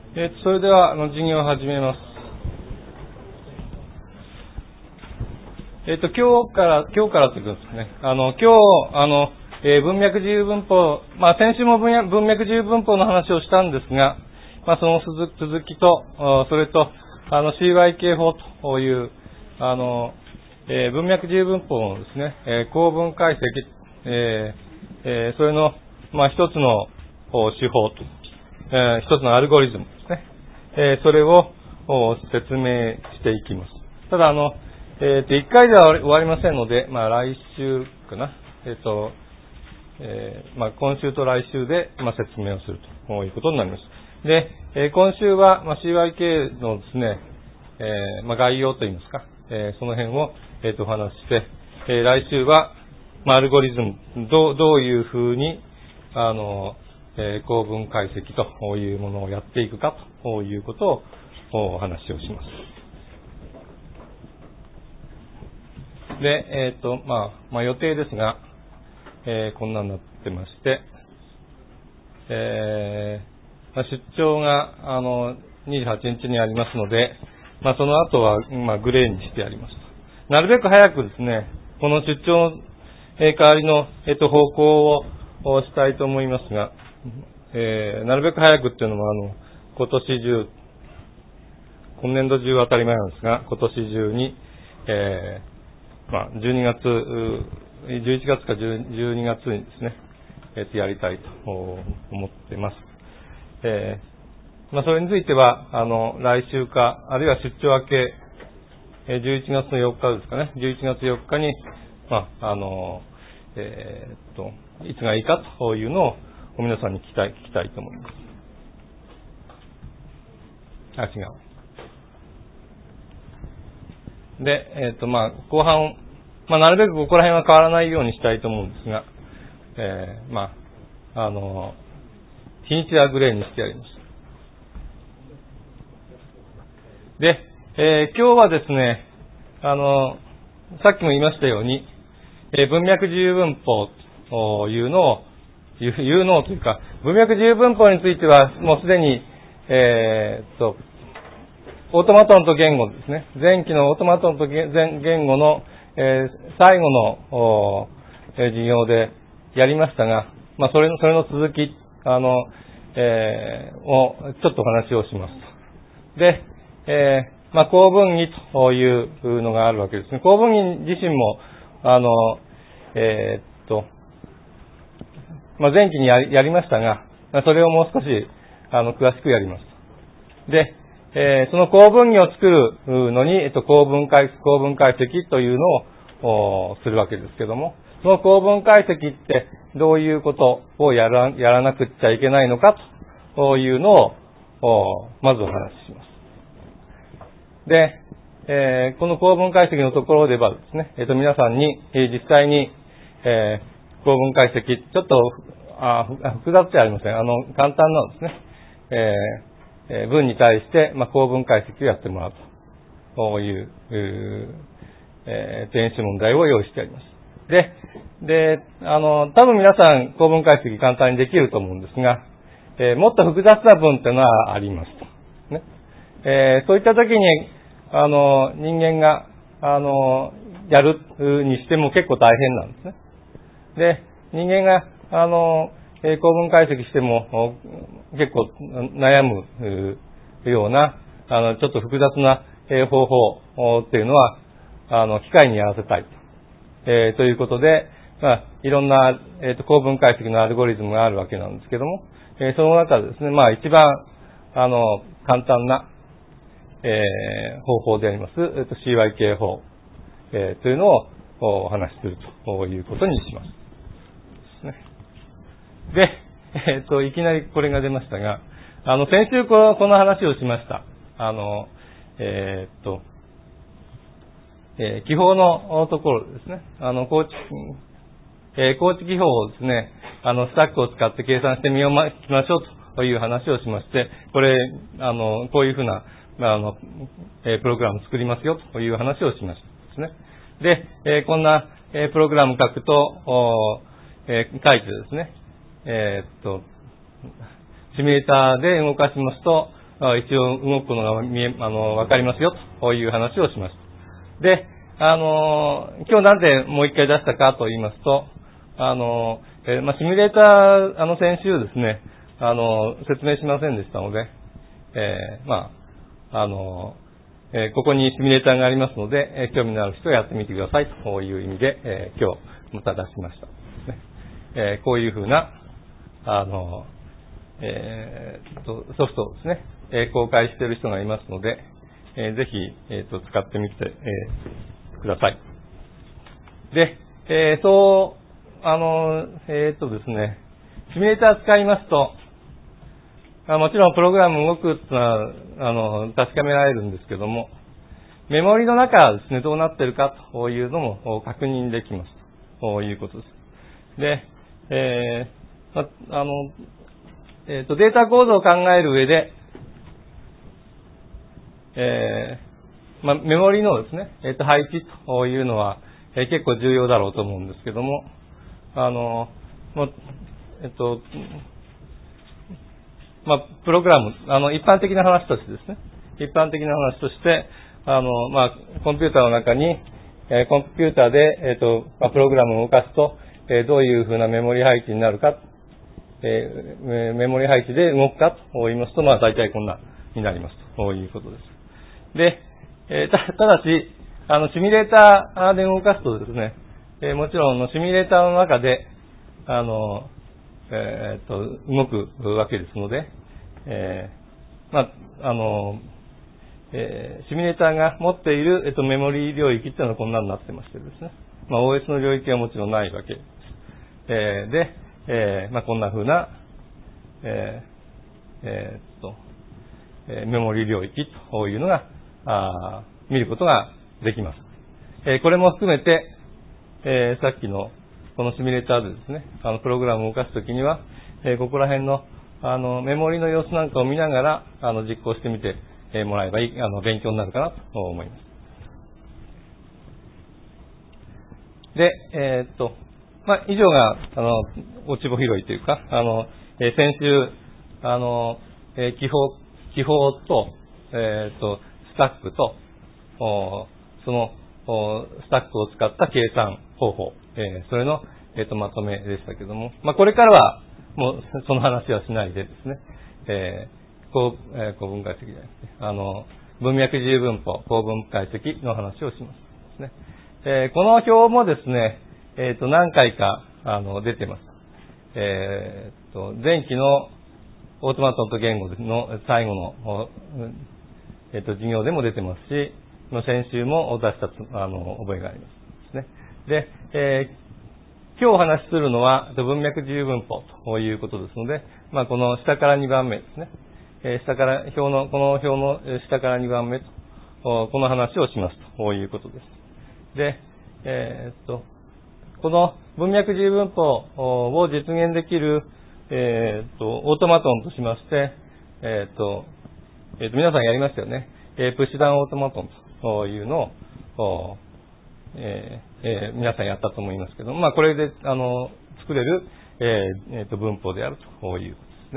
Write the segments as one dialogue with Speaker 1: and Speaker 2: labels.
Speaker 1: それでは授業を始めます。今日からということですね。今日文脈自由文法、先週も文脈自由文法の話をしたんですが、その続きと、それとCYK 法という文脈自由文法のですね、構文解析、それの一つの手法と、一つのアルゴリズムですね。それを説明していきます。ただ1回では終わりませんので、来週かな、今週と来週で説明をするということになります。で、今週はCYK のですね、概要といいますか、その辺をお話しして、来週はアルゴリズムどういうふうに構文解析というものをやっていくかということをお話をします。で、予定ですが、こんなになってまして、出張が28日にありますので、その後はグレーにしてあります。なるべく早くですね、この出張の代わりの方向をしたいと思いますが、なるべく早くっていうのも今年中、今年度中は当たり前なんですが、今年中に、11月か12月にですね、やりたいと思っています。それについては、来週か、あるいは出張明け、11月の4日ですかね、11月4日に、いつがいいかというのを皆さんに聞きたいと思います。違う。で、後半、なるべくここら辺は変わらないようにしたいと思うんですが、日にちはグレーにしてあります。で、今日はですね、さっきも言いましたように、文脈自由文法というのを、というか、文脈自由文法については、もうすでに、オートマトンと言語ですね。前期のオートマトンと言語の、最後の授業でやりましたが、それの続き、をちょっとお話をします。で、構文義というのがあるわけですね。構文義自身も、前期にやりましたが、それをもう少し、詳しくやります。で、その構文義を作るのに、構文解析というのをするわけですけども、その構文解析ってどういうことをやらなくちゃいけないのかというのを、まずお話しします。で、この構文解析のところではですね、皆さんに、実際に、構文解析、ちょっと複雑じゃありません。簡単なですね、文に対して、構文解析をやってもらうという、電子問題を用意してあります。で、多分皆さん構文解析簡単にできると思うんですが、もっと複雑な文というのはありますと。ね。そういった時に、人間が、やるにしても結構大変なんですね。で、人間が、構文解析しても結構悩むような、ちょっと複雑な方法っていうのは、機械にやらせたい。ということで、いろんな、構文解析のアルゴリズムがあるわけなんですけども、その中でですね、一番、簡単な、方法であります、CYK 法、というのをお話しするということにします。で、いきなりこれが出ましたが、先週この話をしました。記法のところですね。構築記法をですね、スタックを使って計算してみましょうという話をしまして、これ、こういうふうな、プログラム作りますよという話をしましたですね。で、こんな、プログラム書くと、書いてですね、シミュレーターで動かしますと、 一応動くのがわかりますよという話をしました。で、今日なんでもう一回出したかと言いますと、シミュレーター、先週ですね、説明しませんでしたので、ここにシミュレーターがありますので、興味のある人はやってみてくださいという意味で、今日また出しました。こういうふうな、ソフトをですね、公開している人がいますので、ぜひ、使ってみて、ください。で、ですね、シミュレーター使いますと、もちろんプログラム動くってのは、確かめられるんですけども、メモリの中はですね、どうなっているかというのも確認できますということです。で、データ構造を考える上で、メモリのですね、配置というのは、結構重要だろうと思うんですけども、プログラム、一般的な話としてですね、一般的な話として、コンピューターの中に、コンピューターで、プログラムを動かすと、どういうふうなメモリ配置になるか、メモリ配置で動くかと言いますと、大体こんなになりますということです。で、ただし、シミュレーターで動かすとですね、もちろんシミュレーターの中で、動くわけですので、シミュレーターが持っている、メモリ領域っていうのはこんなになってましてですね、OS の領域はもちろんないわけです。で、こんな風な、メモリ領域というのが、見ることができます。これも含めて、さっきのこのシミュレーターでですね、プログラムを動かすときには、ここら辺の、メモリの様子なんかを見ながら、実行してみてもらえばいい、勉強になるかなと思います。で、以上が、落ち穂拾いというか、先週、記法と、スタックと、その、スタックを使った計算方法、それの、まとめでしたけども、これからは、もう、その話はしないでですね、公文解析じゃないですね、文脈自由分法、公文解析の話をしますですね。この表もですね、何回か、出てます。前期のオートマトと言語の最後の、授業でも出てますし、先週も出した覚えがありますですね。で、今日お話しするのは文脈自由分法ということですので、この下から2番目ですね。この表の下から2番目と、この話をしますということです。で、この文脈自由分法を実現できる、オートマトンとしまして、皆さんやりましたよね。プッシュダウンオートマトンというのを、皆さんやったと思いますけど、これで、作れる、文法であるということ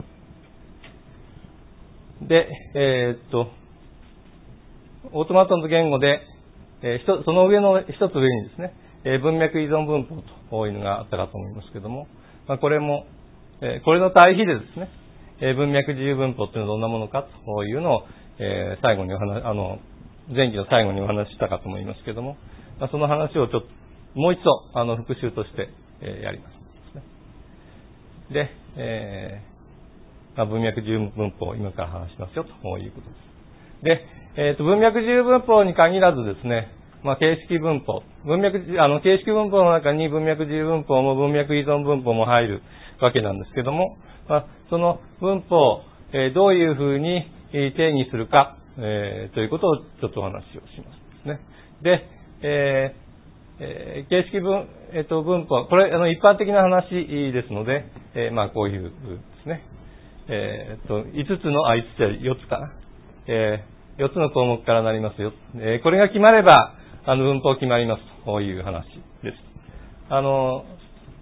Speaker 1: ですね。で、オートマトンと言語で、その上の一つ上にですね、文脈依存文法というのがあったかと思いますけども、これも、これの対比でですね、文脈自由文法というのはどんなものかというのを、最後に前期の最後にお話ししたかと思いますけども、その話をちょっと、もう一度、復習として、やります。で、文脈自由文法を今から話しますよということです。で、文脈自由文法に限らずですね、形式文法。形式文法の中に文脈自由文法も文脈依存文法も入るわけなんですけども、その文法、どういうふうに定義するか、ということをちょっとお話をしますね。で、形式文法、これ、一般的な話ですので、こういうですね、5つかな。4つの項目からなりますよ。これが決まれば、文法決まりますという話です。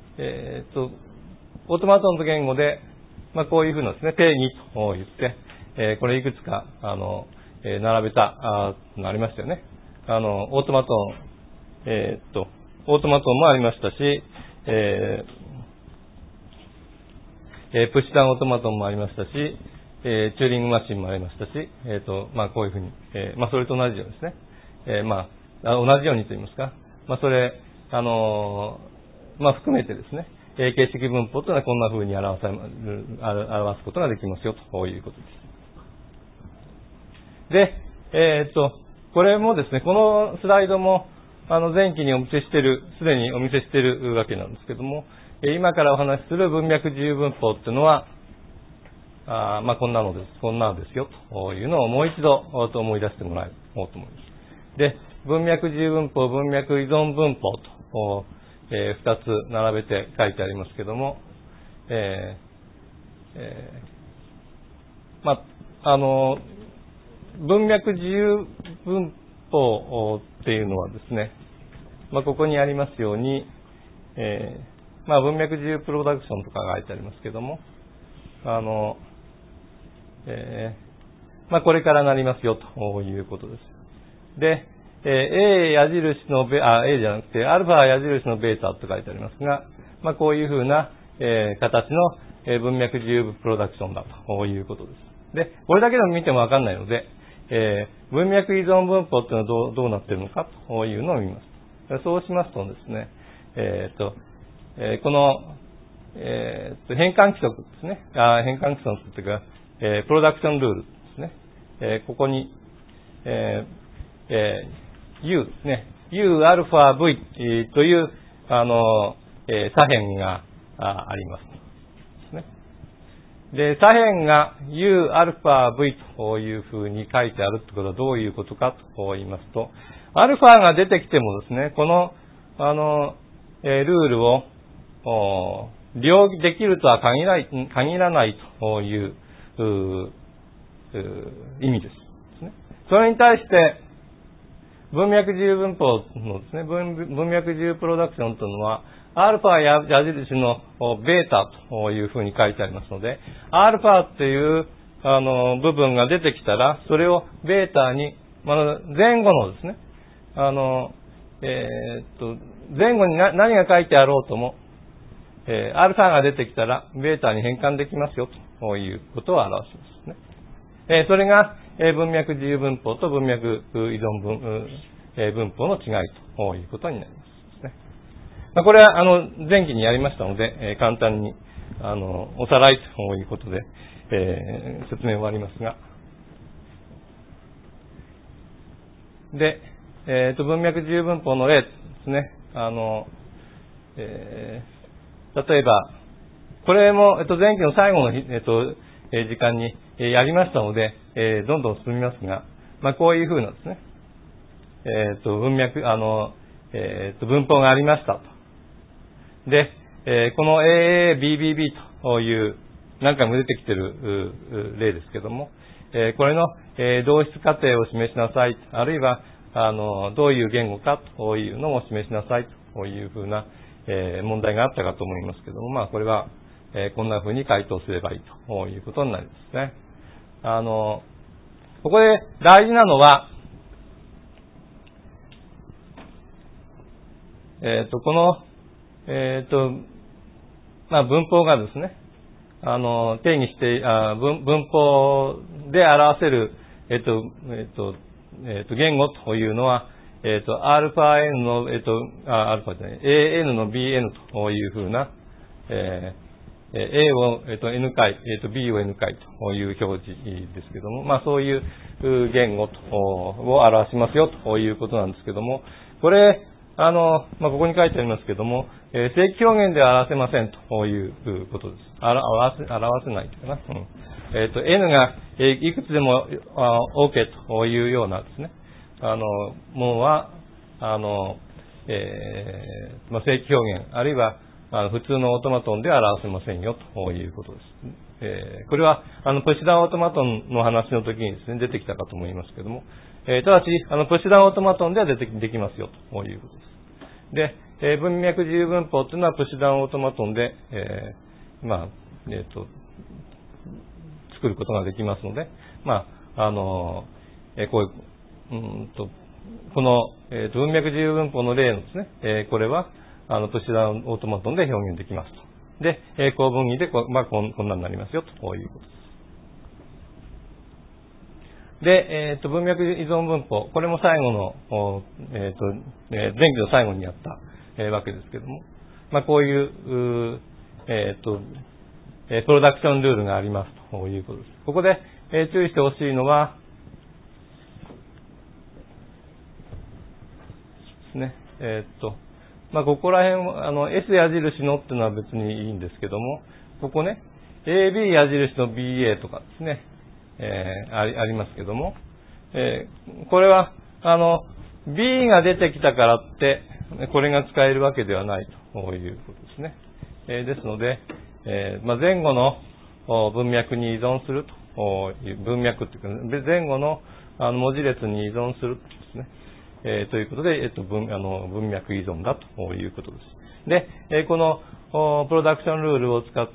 Speaker 1: オートマトンと言語で、こういうふうなですね、定義と言って、 これいくつか、並べた、のありましたよね。オートマトン、オートマトンもありましたし、プッシュダウンオートマトンもありましたし、チューリングマシンもありましたし、こういうふうに、それと同じようにですね、同じようにと言いますか、それ、含めてですね、形式分法というのはこんなふうに表すことができますよということです。で、これもですね、このスライドも、前期にすでにお見せしているわけなんですけども、今からお話しする文脈自由分法っていうのは、こんなのですよというのをもう一度思い出してもらおうと思います。で、文脈自由分法、文脈依存分法と、二つ並べて書いてありますけども、文脈自由分法っていうのはですね、ここにありますように、文脈自由プロダクションとかが書いてありますけども、これからなりますよということです。で、A 矢印のA じゃなくて、アルファ矢印のベータと書いてありますが、こういうふうな、形の、文脈自由プロダクションだということです。で、これだけでも見てもわかんないので、文脈依存分法っていうのはどうなっているのかというのを見ます。そうしますとですね、この、変換規則ですね。変換規則というか、プロダクションルールですね。ここに、U ですね。U アルファ V という、左辺があります。ですね。で、左辺が U アルファ V というふうに書いてあるということはどういうことかと言いますと、アルファが出てきてもですね、この、ルールを利用できるとは限らないという意味です。それに対して、文脈自由分法のですね、文脈自由プロダクションというのは、アルファ矢印のベータというふうに書いてありますので、アルファっていう部分が出てきたら、それをベータに、前後のですね、前後に何が書いてあろうとも、アルファが出てきたら、ベータに変換できますよということを表しますね。それが、文脈自由分法と文脈依存分法の違いということになりますね。これは、前期にやりましたので、簡単に、おさらいということで、説明終わりますが。で、文脈自由分法の例ですね。例えば、これも、前期の最後の、時間に、やりましたので、どんどん進みますが、こういうふうなですね、文脈、文法がありましたと。で、この AABBB という、何回も出てきている例ですけども、これの、同質過程を示しなさい、あるいは、どういう言語かというのを示しなさいというふうな、問題があったかと思いますけども、これは、こんなふうに回答すればいいということになりますね。ここで大事なのは、この、文法がですね、定義して、文法で表せる、言語というのは、アルファ N の、アルファじゃない、AN の BN というふうな、A を、N 回、B を N 回という表示ですけども、そういう言語を表しますよということなんですけども、これ、ここに書いてありますけども、正規表現では表せませんということです。表せないというかな。N がいくつでも OK というようなですね、ものは、正規表現、あるいは、普通のオートマトンでは表せませんよということです。これは、プッシュダウンオートマトンの話の時にですね、出てきたかと思いますけども、ただし、プッシュダウンオートマトンではできますよということです。で、文脈自由分法というのはプッシュダウンオートマトンで、使作ることができますので、こういう、この、文脈自由分法の例のですね、これは、プッシュダウンオートマトンで表現できますと。で、公分義でこんなになりますよ、ということです。で、文脈依存分法、これも最後の、前期の最後にやった、わけですけども、こういう、プロダクションルールがありますということです。ここで、注意してほしいのは、ですね、ここら辺、S 矢印のっていうのは別にいいんですけども、ここね、AB 矢印の BA とかですね、ありますけども、これは、B が出てきたからって、これが使えるわけではないということですね。ですので、前後の文脈に依存するという、文脈っていうか、前後の文字列に依存するですね。ということで、文脈依存だということです。で、このプロダクションルールを使って、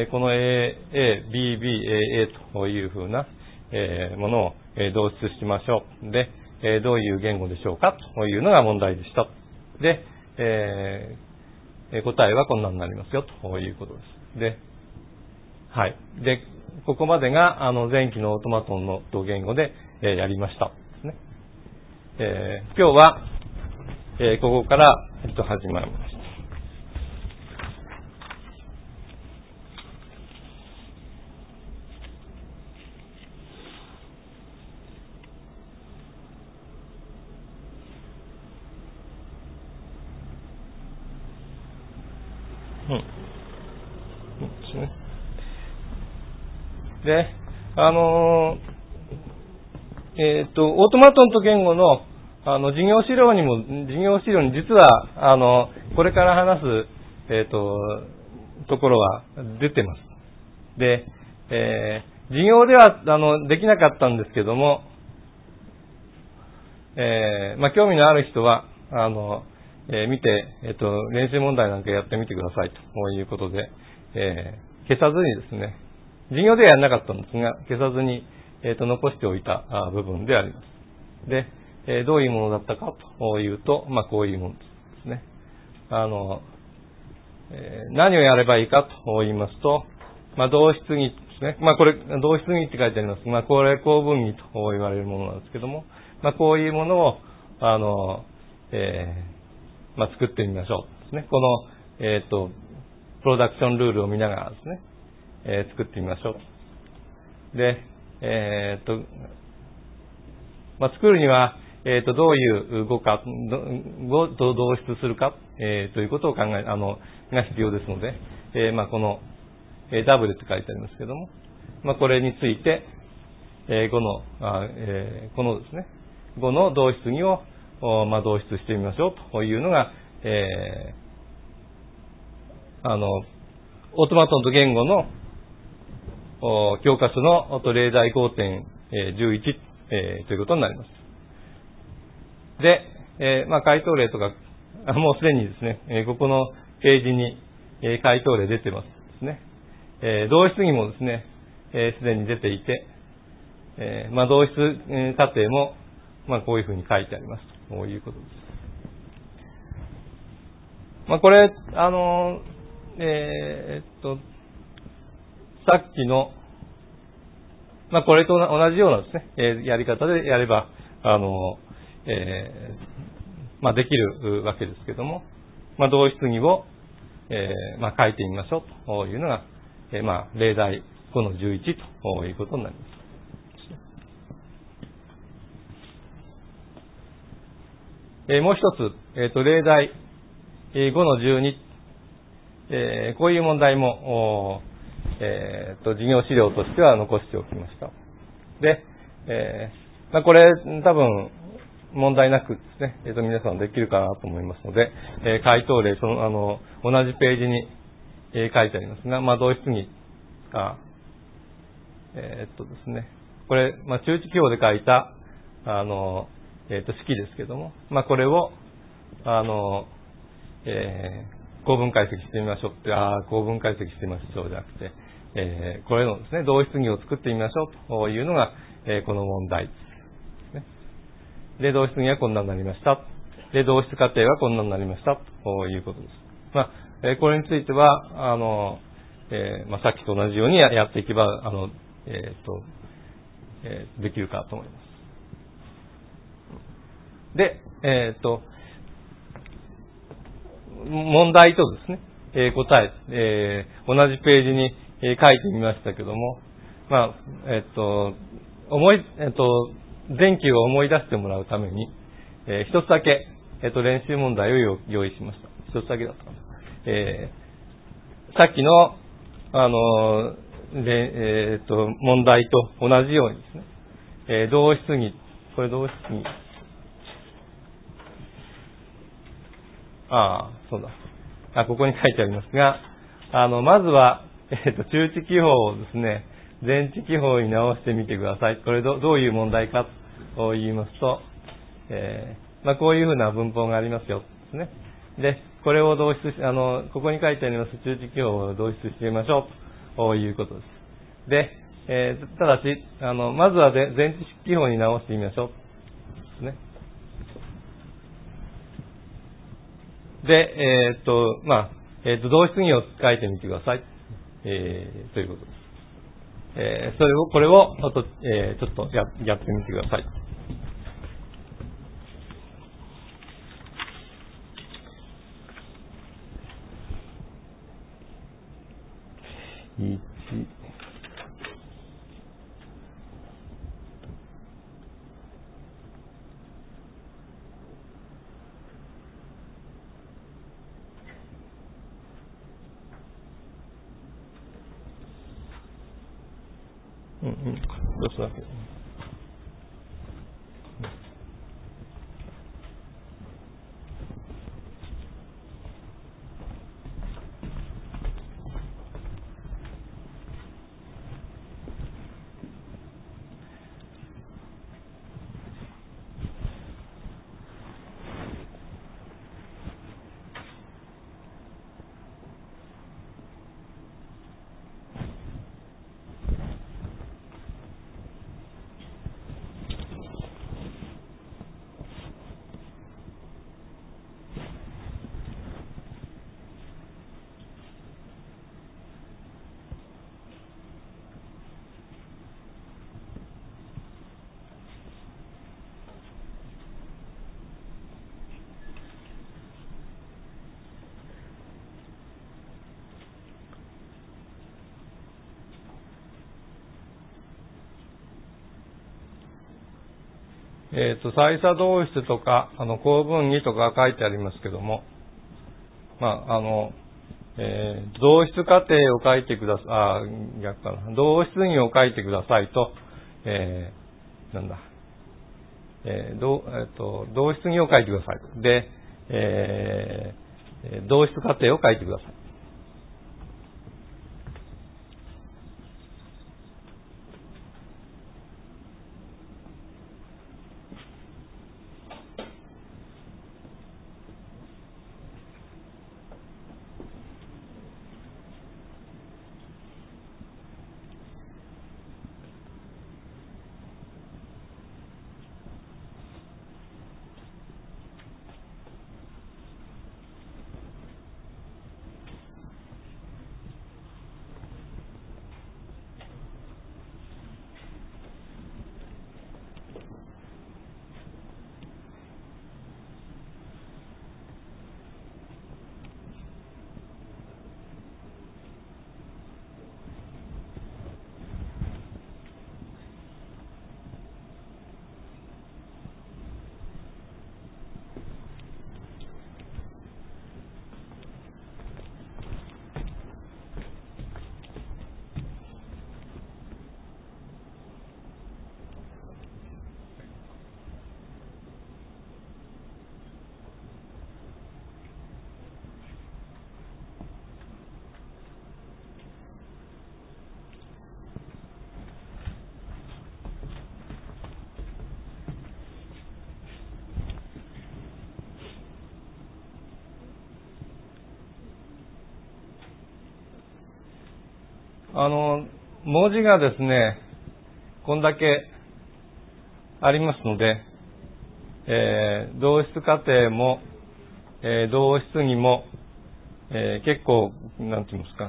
Speaker 1: この A、B、B、AA というふうなものを導出しましょう。で、どういう言語でしょうかというのが問題でした。で、答えはこんなになりますよということです。で、はい。で、ここまでが前期のオートマトンの言語でやりました。今日は、ここから始まりました。ですね。で、オートマトンと言語の事業資料に実はこれから話すところは出てます。で、事業ではできなかったんですけども、興味のある人は見て練習問題なんかやってみてくださいということで、消さずにですね、事業ではやらなかったんですが消さずに残しておいた部分であります。で、どういうものだったかというと、こういうものですね。何をやればいいかと言いますと、同質義ですね。これ、同質義って書いてあります。これ、公分義と言われるものなんですけども、こういうものを、作ってみましょうですね。この、プロダクションルールを見ながらですね、作ってみましょう。で、作るには、どういう語と同質するか、ということをが必要ですので、この、W って書いてありますけども、これについて、このですね、語の同質義を、導出してみましょうというのが、オートマトンと言語の教科書の例題 5.11、ということになります。で、回答例とか、もうすでにですね、ここのページに、回答例出てますですね。同質義もですね、すでに出ていて、同質過程も、こういうふうに書いてありますということです。これ、さっきの、これと同じようなですね、やり方でやれば、できるわけですけども、同質義を、書いてみましょうというのが、例題 5-11 ということになります。もう一つ、例題 5-12、こういう問題も、授業資料としては残しておきました。で、これ多分問題なくですね、皆さんできるかなと思いますので、回答例、同じページに、書いてありますが、同質義が、ですね、これ、中置記号で書いた、式ですけども、これを、構文解析してみましょうって、構文解析してみましょうじゃなくて、 これのですね、同質儀を作ってみましょうというのが、この問題ですね。で、同質儀はこんなになりました。で、同質過程はこんなになりましたということです。これについては、さっきと同じようにやっていけば、できるかと思います。で、問題とですね、答え、同じページに書いてみましたけども、前期を思い出してもらうために、一つだけ、練習問題を用意しました。一つだけだったかな。さっきの、問題と同じようにですね、同質儀、これ同質儀。そうだ。ここに書いてありますが、まずは、中置記法をですね、前置記法に直してみてください。これどういう問題かと言いますと、こういうふうな文法がありますよ。ですね。で、これをここに書いてあります中置記法を導出してみましょうということです。で、ただし、まずは前置記法に直してみましょう。ですね。で、同質儀を書いてみてください。ということです。これをちょっとやってみてください。どうしたわけ。再差同質とか、構分儀とか書いてありますけども、同質過程を書いてください、逆かな。同質儀を書いてくださいと、同質儀を書いてください。で、同質過程を書いてください。 文字がですね、こんだけありますので、同質過程も、同質儀も、結構、なんて言いますか、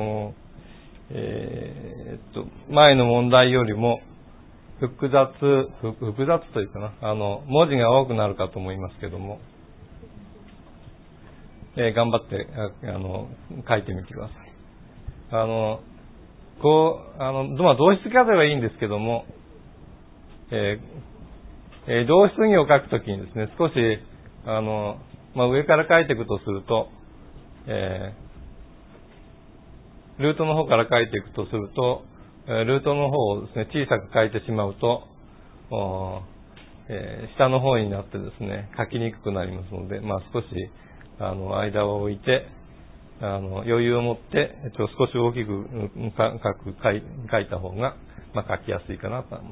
Speaker 1: 前の問題よりも複雑というかな、文字が多くなるかと思いますけども、頑張って書いてみてください。同質過程はいいんですけども、同質儀を書くときにですね、少し上から書いていくとすると、ルートの方から書いていくとすると、ルートの方をですね、小さく書いてしまうと、下の方になってですね、書きにくくなりますので、少し、間を置いて、余裕を持って、少し大きく書いた方が、書きやすいかなと思います。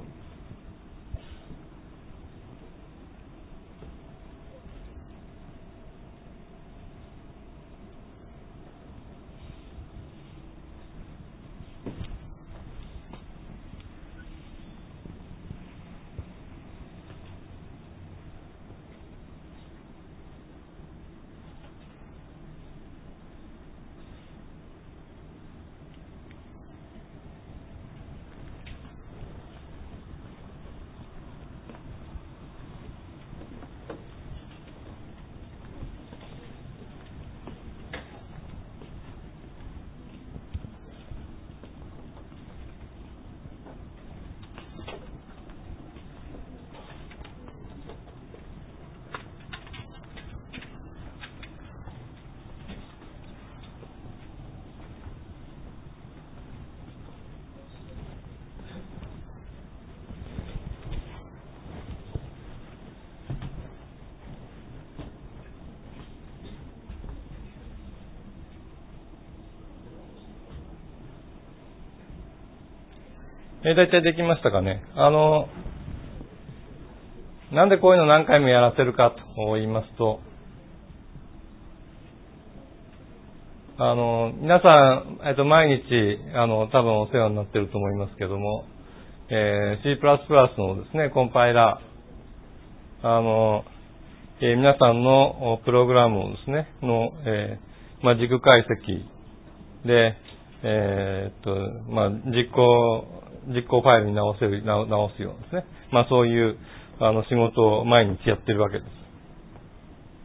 Speaker 1: 大体できましたかね。なんでこういうの何回もやらせるかと言いますと、皆さん、毎日、多分お世話になっていると思いますけども、C++ のですね、コンパイラー、皆さんのプログラムをですね、軸解析で、実行ファイルに直すようにですね。そういう、仕事を毎日やってるわけです。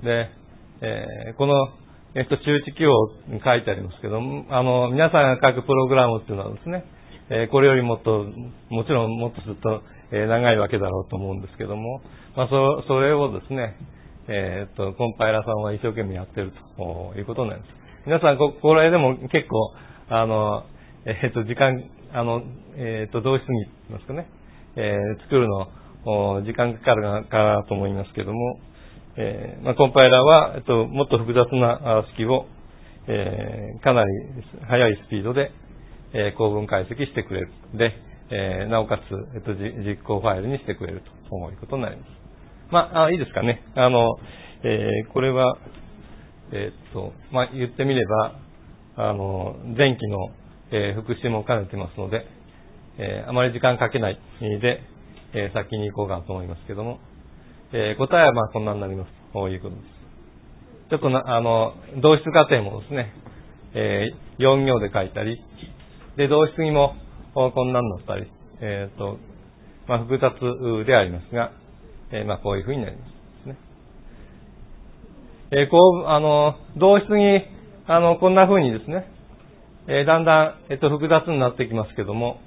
Speaker 1: で、この、周知記を書いてありますけども、皆さんが書くプログラムっていうのはですね、これよりもちろんもっとすると、長いわけだろうと思うんですけども、それをですね、コンパイラーさんは一生懸命やってるということになります。皆さん、これでも結構、時間、同質に言いますかね、作るの、時間かかるかなと思いますけども、コンパイラーは、もっと複雑な式を、かなり速いスピードで、構文解析してくれる。で、なおかつ、実行ファイルにしてくれるということになります。いいですかね。これは、言ってみれば、前期の、復習も兼ねてますので、あまり時間かけないで、先に行こうかと思いますけども、答えはこんなになりますということです。ちょっと同質過程もですね、4行で書いたり、で、同質にもこんなになったり、複雑でありますが、こういうふうになりますね。同質に、こんなふうにですね、だんだん、複雑になってきますけども、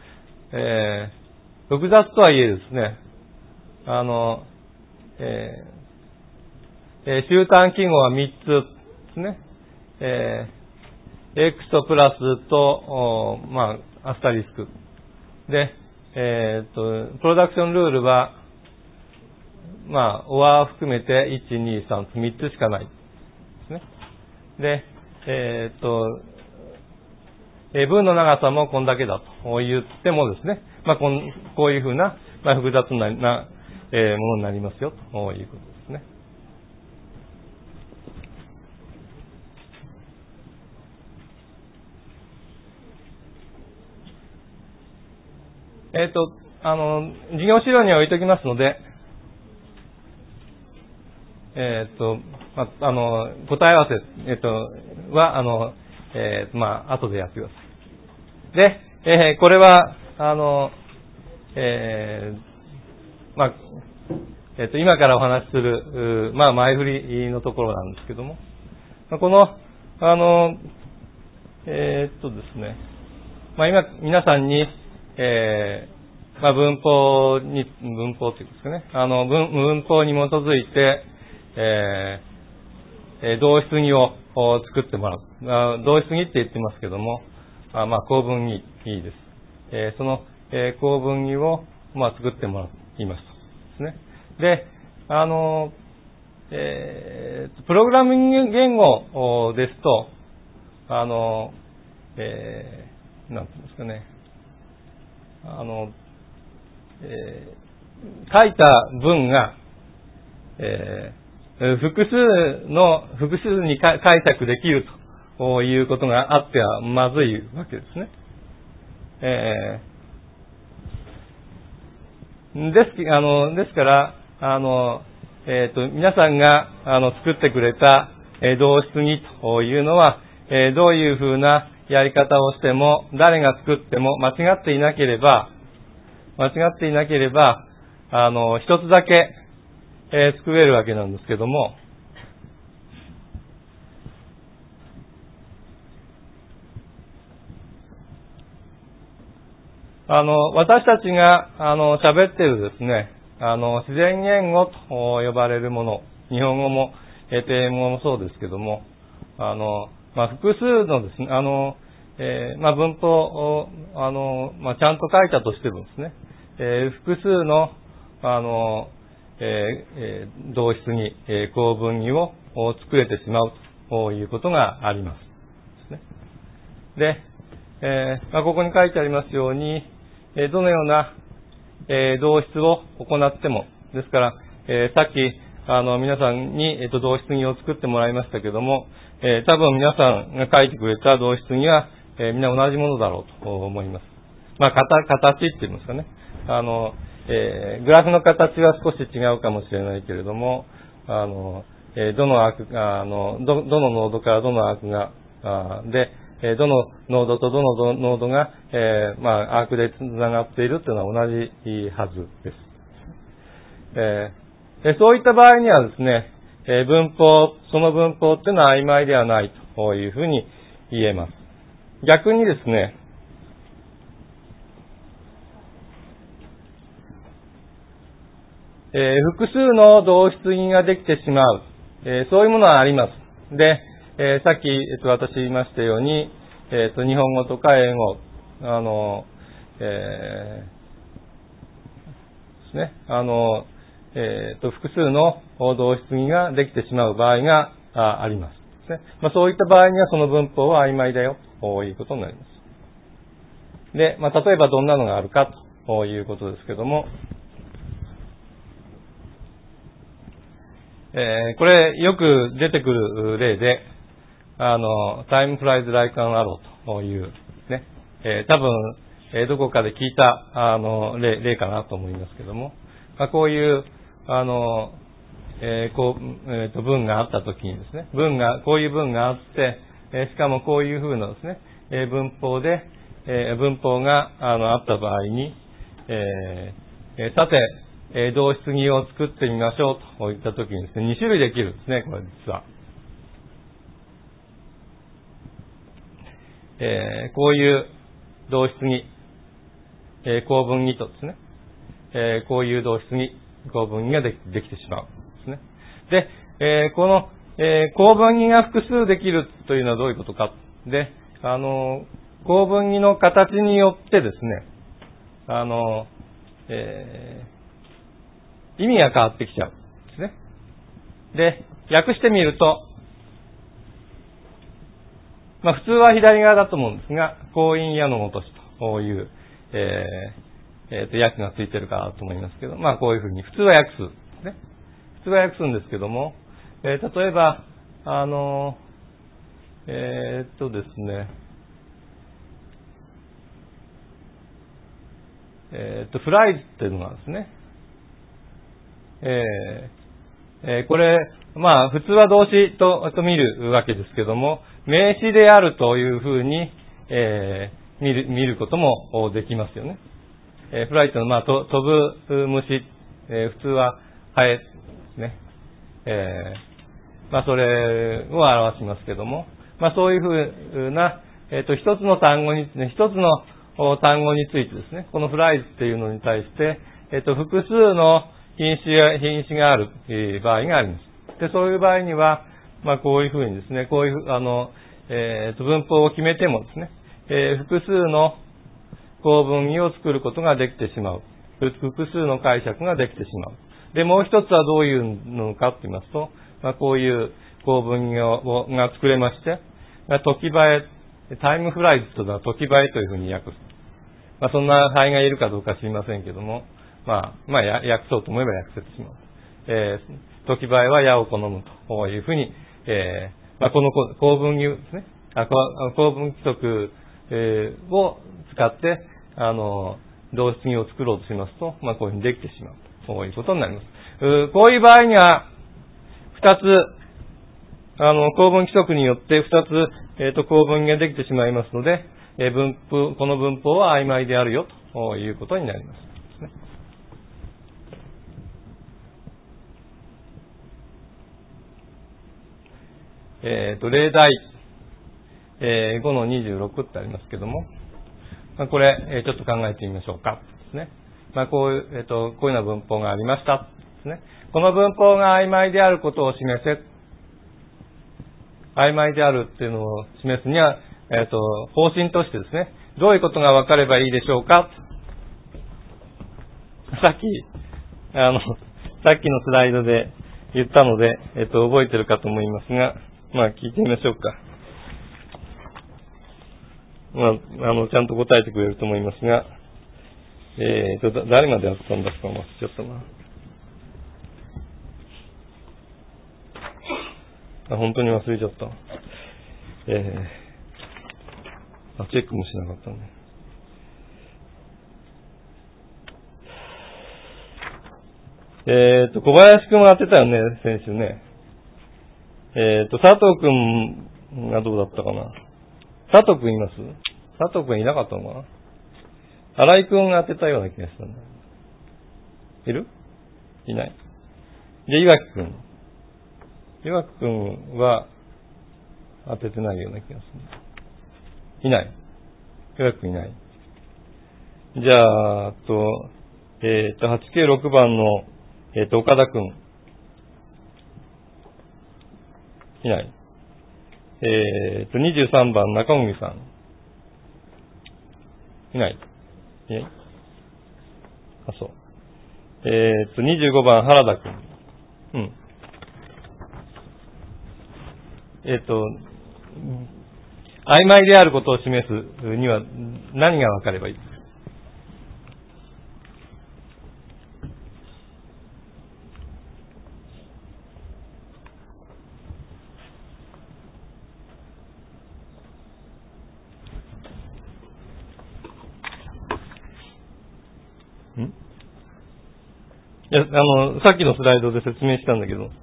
Speaker 1: 複雑とはいえですね、集単記号は3つですね。X とプラスと、アスタリスク。で、プロダクションルールは、OR 含めて1、2、3と3つしかないですね。で、文の長さもこんだけだと言ってもですね、こういうふうな、複雑な、ものになりますよということですね。 授業資料には置いておきますので、答え合わせ、は、後でやってください。で、これは、今からお話しする、前振りのところなんですけども、この、ですね、今、皆さんに、文法っていうんですかね、文法に基づいて、同質儀を作ってもらう。同質儀って言ってますけども、構文儀です。その、構文儀を、作ってもらいますと。ですね。で、プログラミング言語ですと、なんていうんですかね、書いた文が、複数に解釈できるということがあってはまずいわけですね。ですから、皆さんが作ってくれた同質儀というのは、どういうふうなやり方をしても、誰が作っても間違っていなければ、一つだけ、作れるわけなんですけども、私たちが、喋っているですね、自然言語と呼ばれるもの、日本語も、英語もそうですけども、複数のですね、文法を、ちゃんと書いたとしてもですね、複数の、同質儀、構文儀を作れてしまうということがあります。で、ここに書いてありますように、どのような、同質を行っても、ですから、さっき、皆さんに、同質儀を作ってもらいましたけども、多分皆さんが書いてくれた同質儀は、みんな同じものだろうと思います。形って言いますかね。グラフの形は少し違うかもしれないけれども、どのアークが、どのノードからどのアークが、どのノードとどのノードが、アークでつながっているというのは同じはずです。そういった場合にはですね、その文法っていうのは曖昧ではないというふうに言えます。逆にですね、複数の同質儀ができてしまう、そういうものはあります。で、さっき、私言いましたように、日本語とか英語、ですね、複数の同質儀ができてしまう場合があります。ですね。そういった場合にはその文法は曖昧だよということになります。で、例えばどんなのがあるかということですけども、これよく出てくる例で、time flies like an arrow というね、多分、どこかで聞いた、例かなと思いますけども、こういう、文があったときにですね、こういう文があって、しかもこういう風なですね、文法が、あった場合に、さて、同質儀を作ってみましょうといったときにですね、2種類できるんですね、これ実は。こういう同質儀、構文儀とですね、こういう同質儀、構文儀ができてしまうんですね。で、この、構文儀が複数できるというのはどういうことか。で、構文儀の形によってですね、意味が変わってきちゃうんですね。で、訳してみると、普通は左側だと思うんですが、婚姻矢のごとしという、訳がついてるかなと思いますけど、こういうふうに、普通は訳すですね。普通は訳すんですけども、例えば、ですね、 フライズっていうのがですね、これ、まあ、普通は動詞と見るわけですけども、名詞であるというふうに、見ることもできますよね。フライというのは、飛ぶ虫、普通はハエですね。まあ、それを表しますけども、まあ、そういうふうな、一つの単語についてですね、このフライズっていうのに対して、複数の品詞がある、場合があります。で、そういう場合には、まあ、こういうふうにですね、こういう、文法を決めてもですね、複数の構文義を作ることができてしまう。複数の解釈ができてしまう。で、もう一つはどういうのかと言いますと、まあ、こういう構文義が作れまして、時映え、タイムフライズというのは時映えというふうに訳す。まあ、そんな範囲がいるかどうか知りませんけども、まあ、訳そうと思えば訳せてしまう。時映えは矢を好むというふうに、まあ、この構文義ですね、構文規則、を使って、動詞義を作ろうとしますと、まあ、こういうふうにできてしまうということになります。こういう場合には、二つ、構文規則によって二つ、構文ができてしまいますので、この文法は曖昧であるよということになります。例題、5-26 ってありますけども、まあ、これ、ちょっと考えてみましょうか。ですね。まあ、こういう、こういうような文法がありました。ですね。この文法が曖昧であることを示せ。曖昧であるっていうのを示すには、方針としてですね、どういうことが分かればいいでしょうか。さっきのスライドで言ったので、覚えてるかと思いますが、まあ、聞いてみましょうか。まあ、ちゃんと答えてくれると思いますが、誰までやったんだか忘れちゃったな。本当に忘れちゃった。チェックもしなかったね。小林くんが当てたよね、先週ね。佐藤くんがどうだったかな。佐藤くんいます？佐藤くんいなかったのかな。新井くんが当てたような気がしたんだ。いる？いない。で、岩木くん。岩木くんは当ててないような気がする。いない。岩木くんいない。じゃあ、896番の、岡田くん。いない。23番中海さん。いない。いない。あ、そう。25番原田くん。うん。曖昧であることを示すには何が分かればいいですか？いや、さっきのスライドで説明したんだけど、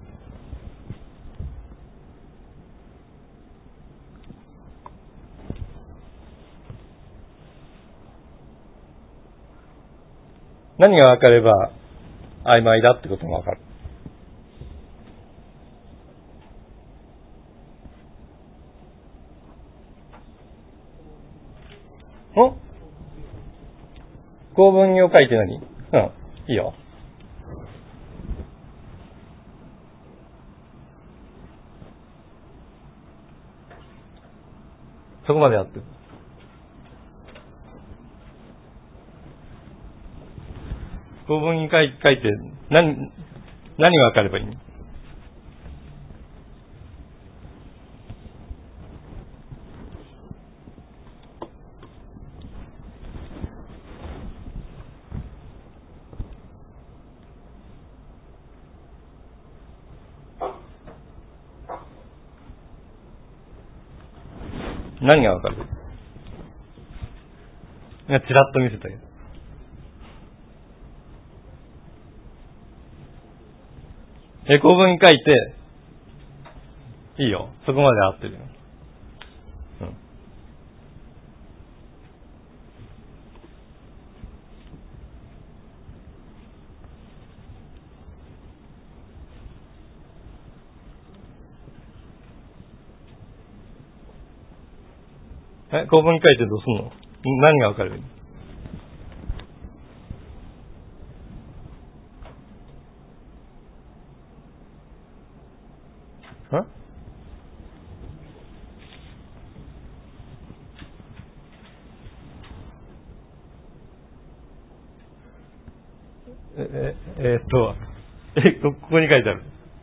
Speaker 1: 何が分かれば曖昧だってことが分かる。構文を書いて何？いいよ。そこまでやってる。構文に書いて何が分かればいいの？何が分かる？ちらっと見せたけど。 構文に書いて、いいよ。そこまで合ってるよ。構文に書いてどうすんの？何がわかる？ここに書いてある。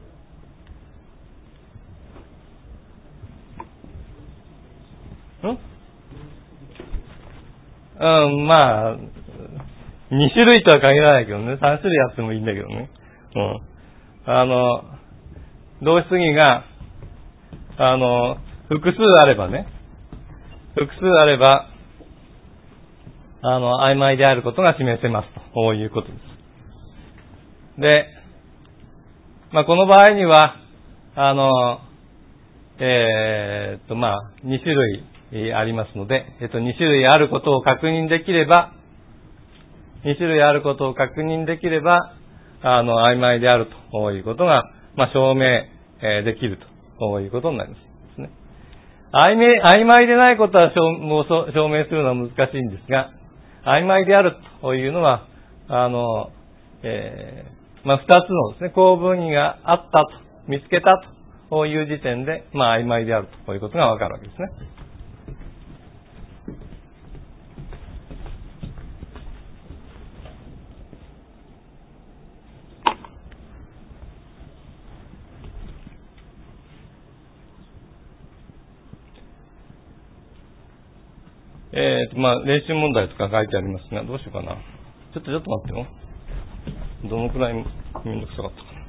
Speaker 1: まあ、2種類とは限らないけどね。3種類あってもいいんだけどね。動詞次が、複数あればね。複数あれば、曖昧であることが示せますと。こういうことです。で、まあ、この場合には、2種類ありますので、2種類あることを確認できれば、2種類あることを確認できれば、曖昧であるということが、まあ、証明できるということになります。ね、曖昧でないことは証明するのは難しいんですが、曖昧であるというのは、まあ、2つのですね、構文義があったと、見つけたという時点で、まあ、曖昧であるということがわかるわけですね。まあ、練習問題とか書いてありますが、どうしようかな。ちょっと待ってよ。どのくらいめんどくさかったかな。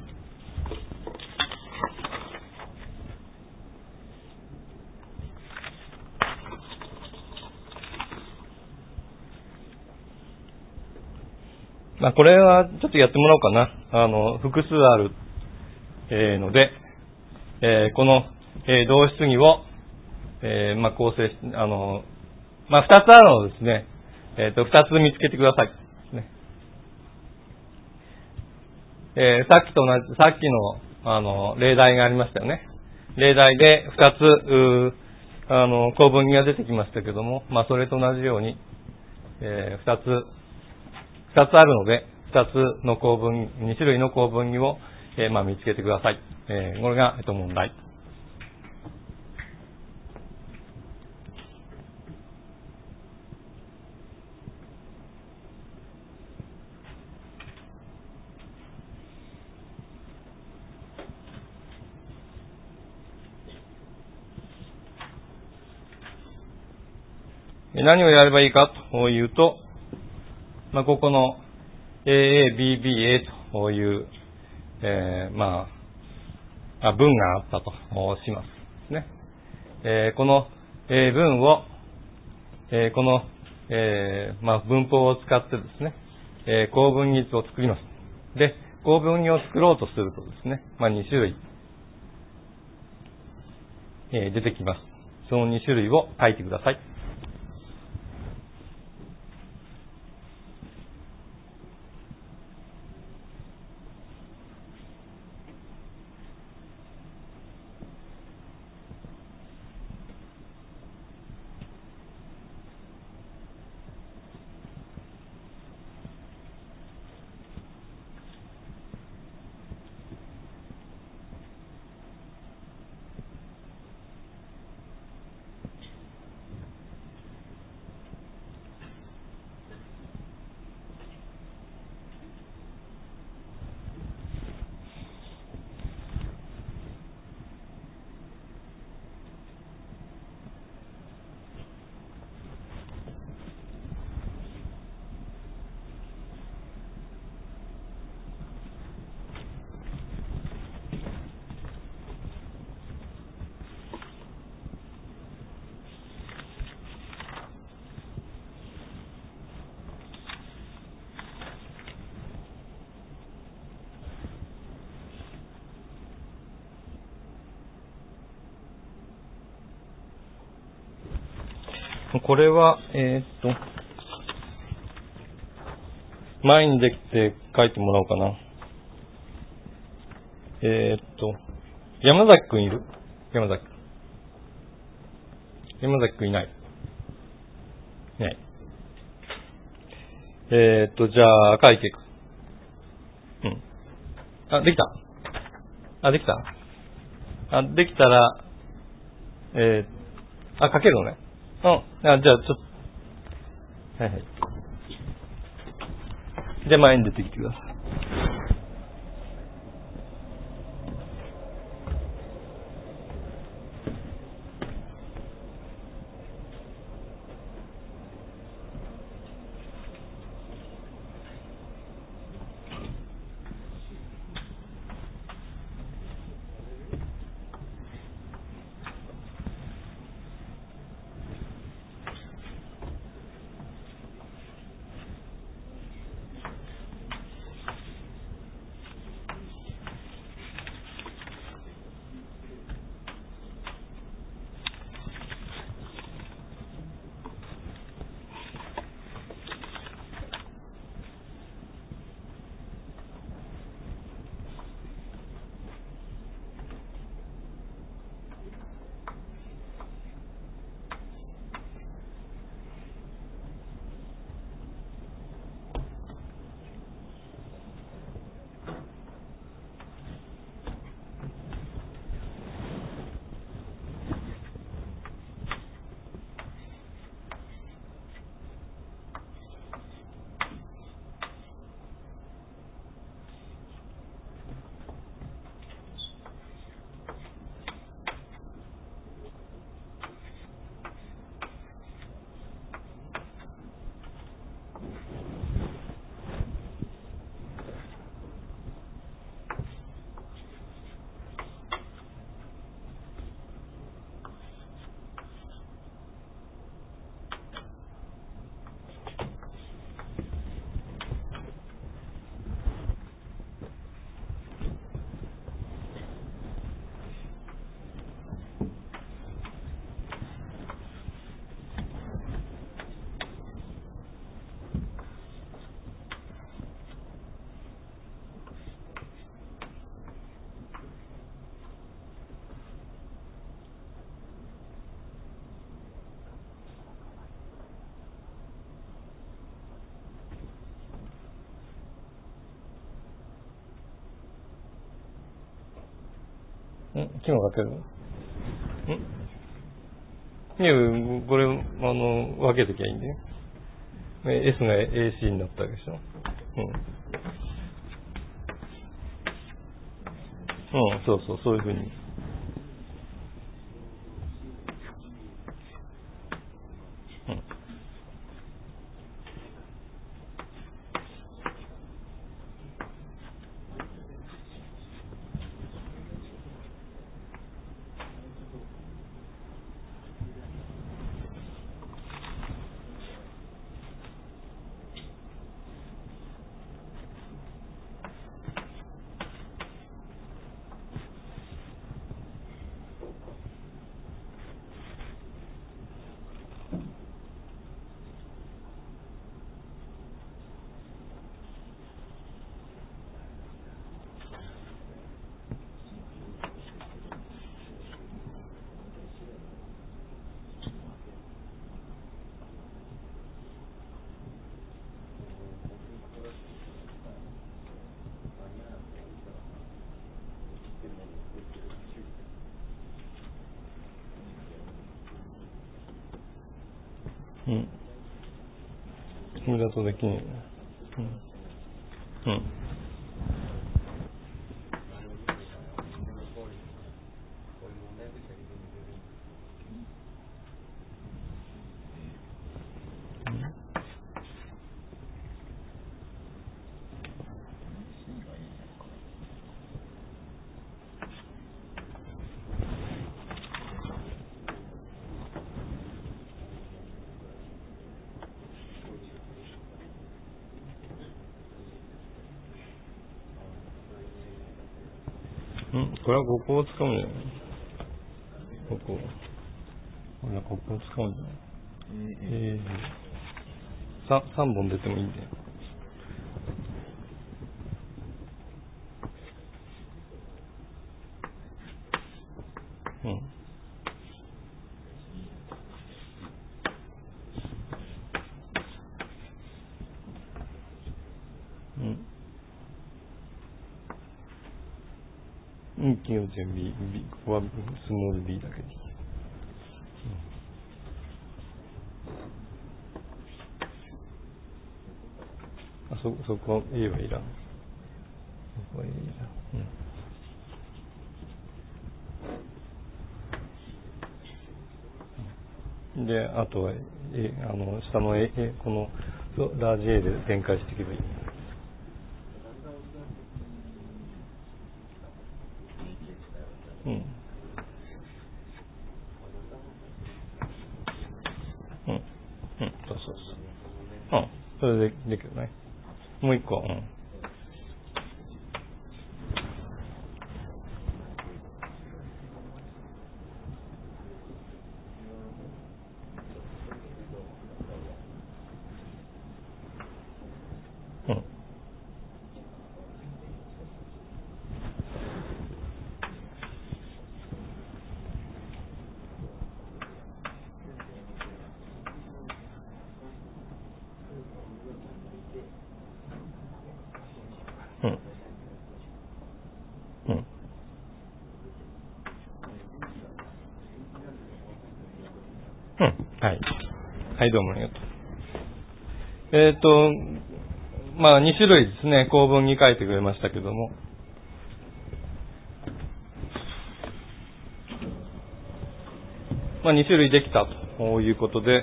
Speaker 1: まあ、これはちょっとやってもらおうかな。複数ある、ので、この、動詞次を、まあ、構成し、まあ、二つあるのをですね、二つ見つけてください。ね、さっきの、例題がありましたよね。例題で二つ、構文義が出てきましたけども、まあ、それと同じように、二つあるので、二つの構文、二種類の構文義を、まあ、見つけてください。これが、問題。何をやればいいかというと、まあ、ここの AABBA という、まあ、文があったとしますね。この、文を、この、まあ、文法を使ってですね、構文義を作ります。で、構文義を作ろうとするとですね、まあ、2種類、出てきます。その2種類を書いてください。 これは、前にできて書いてもらおうかな。山崎くんいる？山崎くんいない。いない。じゃあ、赤池くん。できた？できた？できたら、書けるのね。じゃあ、ちょっと、はいはい。で、前に出てきてください。キモかける？いや、これ、分けときゃいいんだよ。S が AC になったわけでしょ。そういうふうに。これだとできないね。これはここを使うんじゃない？これはここを使うんじゃない？ 3本出てもいいんで。金曜日 B、ここはスモール B だけでいい。そこ A はいらん。そこは A いらん。で、あとは、下の A、このラージ A で展開していけばいい。そう。それでできるね。もう一個。はい。はい、どうもありがとう。2種類ですね、構文に書いてくれましたけども。2種類できたということで、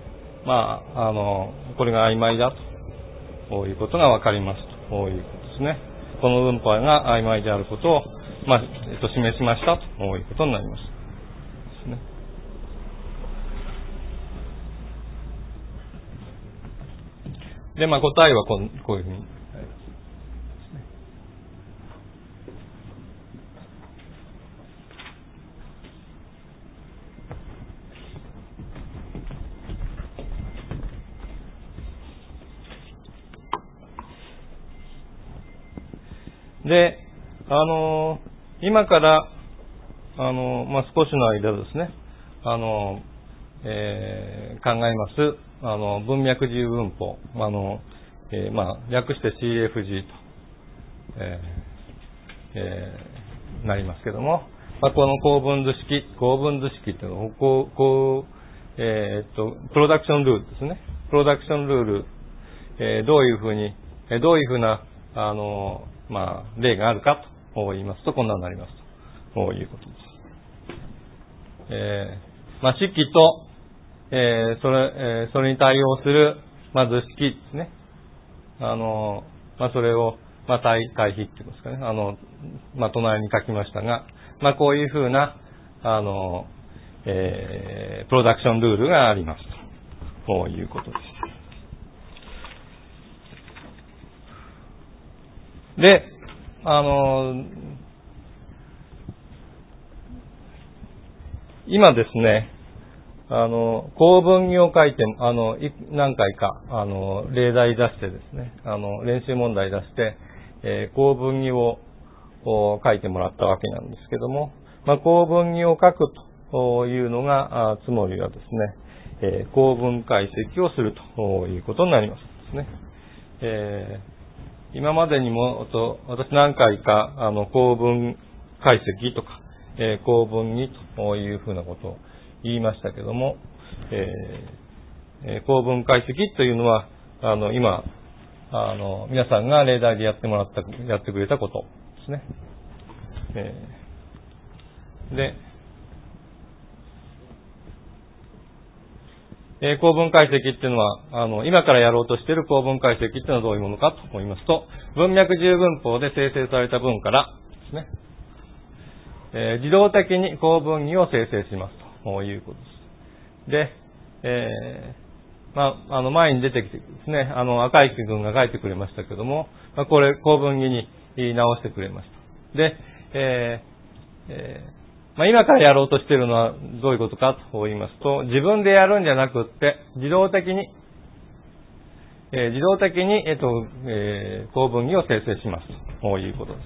Speaker 1: これが曖昧だということがわかりますということですね。この文法が曖昧であることを、示しましたということになります。ですね。で、答えはこういうふうに。で、今から、少しの間ですね、考えます、文脈自由文法、略して CFG と、なりますけども、この構文図式っていうのを、プロダクションルールですね。プロダクションルール、どういうふうな、例があるかと言いますと、こんなになりますということです。式と、それに対応する、図式ですね。それを、対比って言いますかね。隣に書きましたが、こういうふうな、プロダクションルールがありますということです。で、今ですね、構文儀を書いて、何回か、例題出してですね、練習問題出して、構文儀を書いてもらったわけなんですけども、構文儀を書くというのが、つまりはですね、構文解析をするということになりますですね。今までにも、私何回か、構文解析とか、構文儀というふうなことを言いましたけども、構文解析というのは、今、皆さんが例題でやってくれたことですね。で、構文解析っていうのは、今からやろうとしている構文解析っていうのはどういうものかと思いますと、文脈自由文法で生成された文からですね、自動的に構文儀を生成しますということです。で、前に出てきてですね、赤池君が書いてくれましたけども、これ構文儀に直してくれました。で、 今からやろうとしているのはどういうことかと言いますと、自分でやるんじゃなくって、自動的に、構文儀を生成しますということです。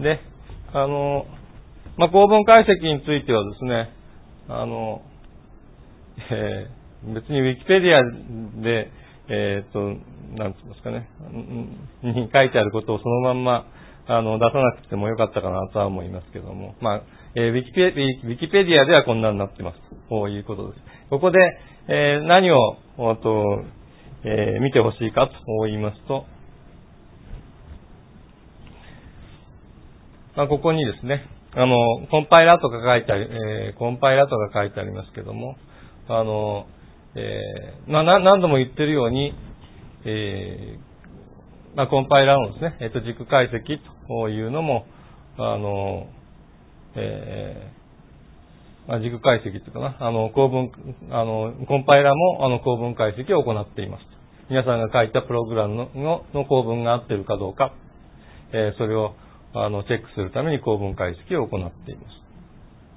Speaker 1: で、構文解析についてはですね、別にウィキペディアで、なんて言いますかね、に書いてあることをそのまんま、出さなくてもよかったかなとは思いますけども、ウィキペディアではこんなになってますということです。ここで、何を、見てほしいかと言いますと、ここにですね、コンパイラーとか書いてあり、ますけども、何度も言ってるように、コンパイラーのですね、軸解析というのも、軸解析というかな、コンパイラーも構文解析を行っています。皆さんが書いたプログラムの構文が合っているかどうか、それをチェックするために構文解析を行っています。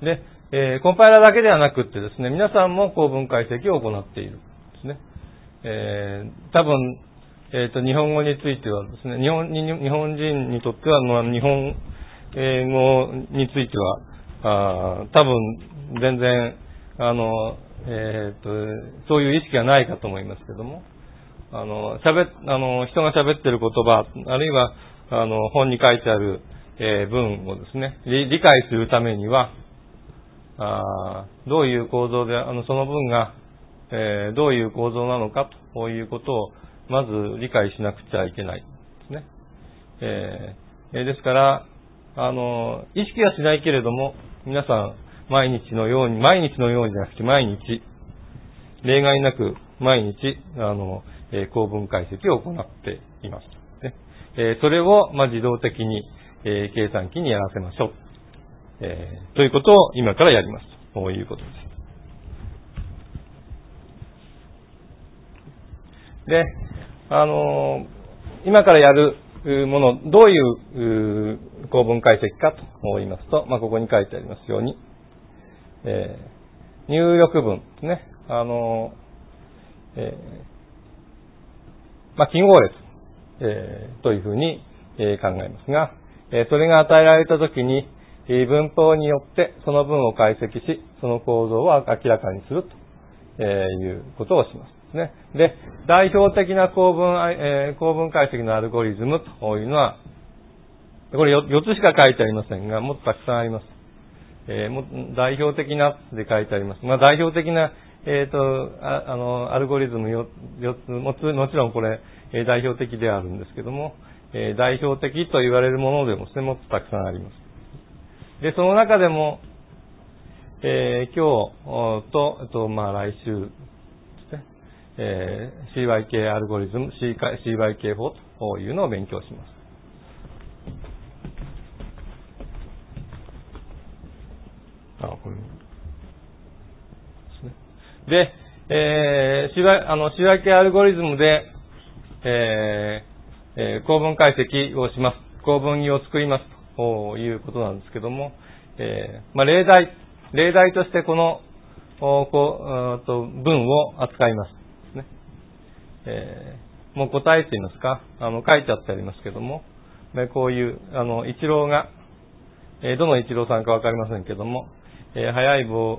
Speaker 1: で、コンパイラーだけではなくってですね、皆さんも構文解析を行っているんですね。多分、日本語についてはですね、日本人にとっては、日本語については、多分、全然、そういう意識がないかと思いますけども、人が喋っている言葉、あるいは、本に書いてある、文をですね、理解するためには、どういう構造で、その文が、どういう構造なのかということを、まず理解しなくちゃいけないですね。ですから、意識はしないけれども、皆さん、毎日のようにじゃなくて毎日、例外なく毎日、構文解析を行っています。それを、自動的に、計算機にやらせましょう。ということを今からやります。ということです。で、今からやるもの、どういう構文解析かと言いますと、ここに書いてありますように、入力文ですね。記号列、というふうに、考えますが、それが与えられたときに、文法によってその文を解析し、その構造を明らかにするということをしますね。で、代表的な構文解析のアルゴリズムというのは、これ4つしか書いてありませんが、もっとたくさんあります。代表的なで書いてあります。代表的な、アルゴリズム4つ、もちろんこれ、代表的であるんですけども、代表的と言われるものでもですね、もっとたくさんあります。で、その中でも、今日と、来週ですね、CYK アルゴリズム、CYK 法というのを勉強します。これですね。で、CYK アルゴリズムで、構文解析をします。構文儀を作りますということなんですけども、例題としてこの文を扱います。ね。もう答えといいますか、書いてあってありますけども、こういう、一郎が、どの一郎さんかわかりませんけども、速い棒、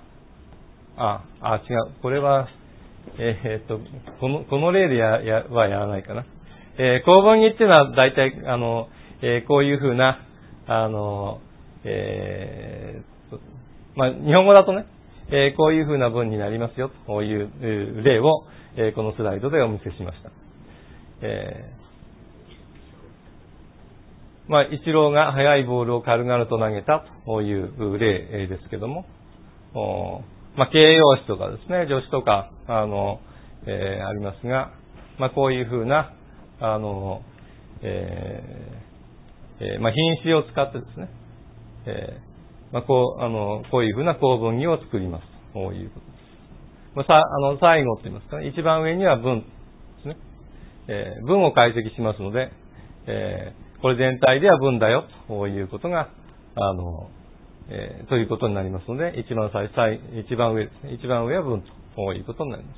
Speaker 1: 違う。これは、この例ではやらないかな。構文儀っていうのは大体、こういうふうな、日本語だとね、こういうふうな文になりますよ、という例を、このスライドでお見せしました。一郎が速いボールを軽々と投げたという例ですけども、形容詞とかですね、助詞とか、ありますが、こういうふうな、品詞を使ってですね、こういうふうな構文儀を作りますということです。最後と言いますかね、一番上には文ですね。文を解析しますので、これ全体では文だよということが、 ということになりますので、一番上ですね。一番上は文ということになります。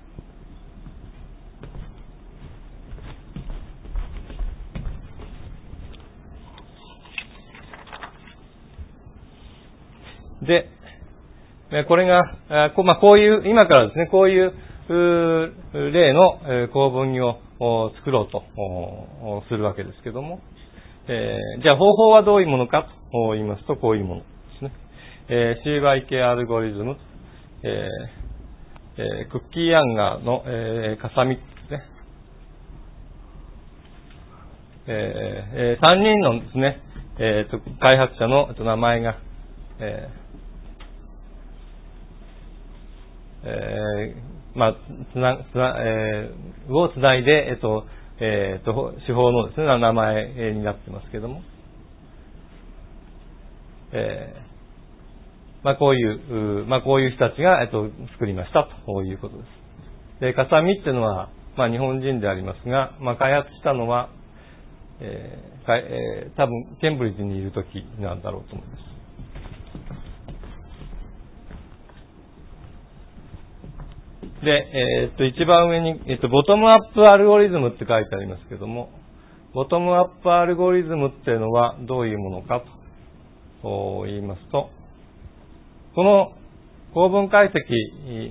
Speaker 1: で、これが、こういう、今からですね、こういう例の構文を作ろうとするわけですけども、じゃあ方法はどういうものかと言いますと、こういうものですね。CYK アルゴリズム、クッキーアンガーの、カサミですね。3人のですね、開発者の名前が、をつないで、手法のですね、名前になってますけども、こういう人たちが、作りましたということです。で、カサミっていうのは、日本人でありますが、開発したのは、多分、ケンブリッジにいるときなんだろうと思います。で、一番上に、ボトムアップアルゴリズムって書いてありますけども、ボトムアップアルゴリズムっていうのはどういうものかと言いますと、この構文解析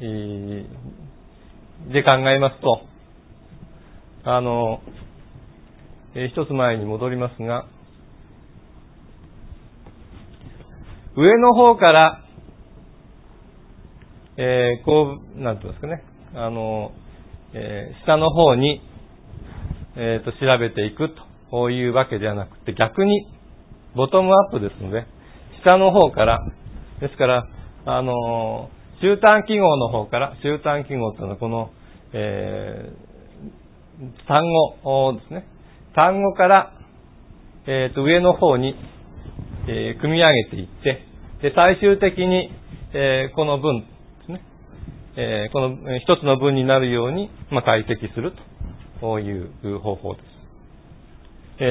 Speaker 1: で考えますと、一つ前に戻りますが、上の方から、なんていうんですかね、下の方に、調べていくというわけではなくて、逆に、ボトムアップですので、下の方から、ですから、集単記号の方から、集単記号というのはこの、単語ですね。単語から、上の方に、組み上げていって、で、最終的に、この文ですね。この一つの文になるように、解析するという方法です。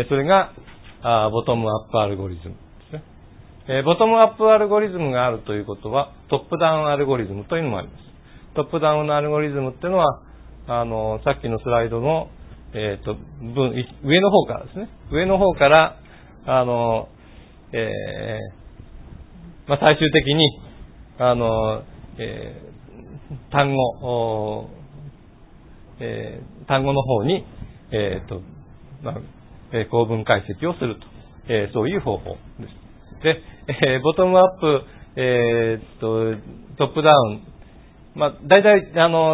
Speaker 1: それが、ボトムアップアルゴリズムですね。ボトムアップアルゴリズムがあるということは、トップダウンアルゴリズムというのもあります。トップダウンアルゴリズムっていうのは、さっきのスライドの、上の方からですね。上の方から、最終的に、単語の方に、構文解析をすると、そういう方法です。で、ボトムアップ、トップダウン、大体、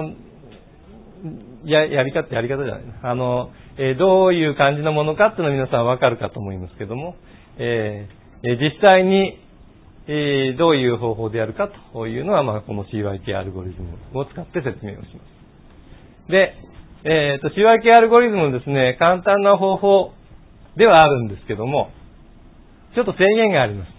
Speaker 1: やり方じゃないな。どういう感じのものかっていうのは皆さんわかるかと思いますけども、実際に、どういう方法でやるかというのは、この CYK アルゴリズムを使って説明をします。で、CYK アルゴリズムですね、簡単な方法ではあるんですけども、ちょっと制限があります。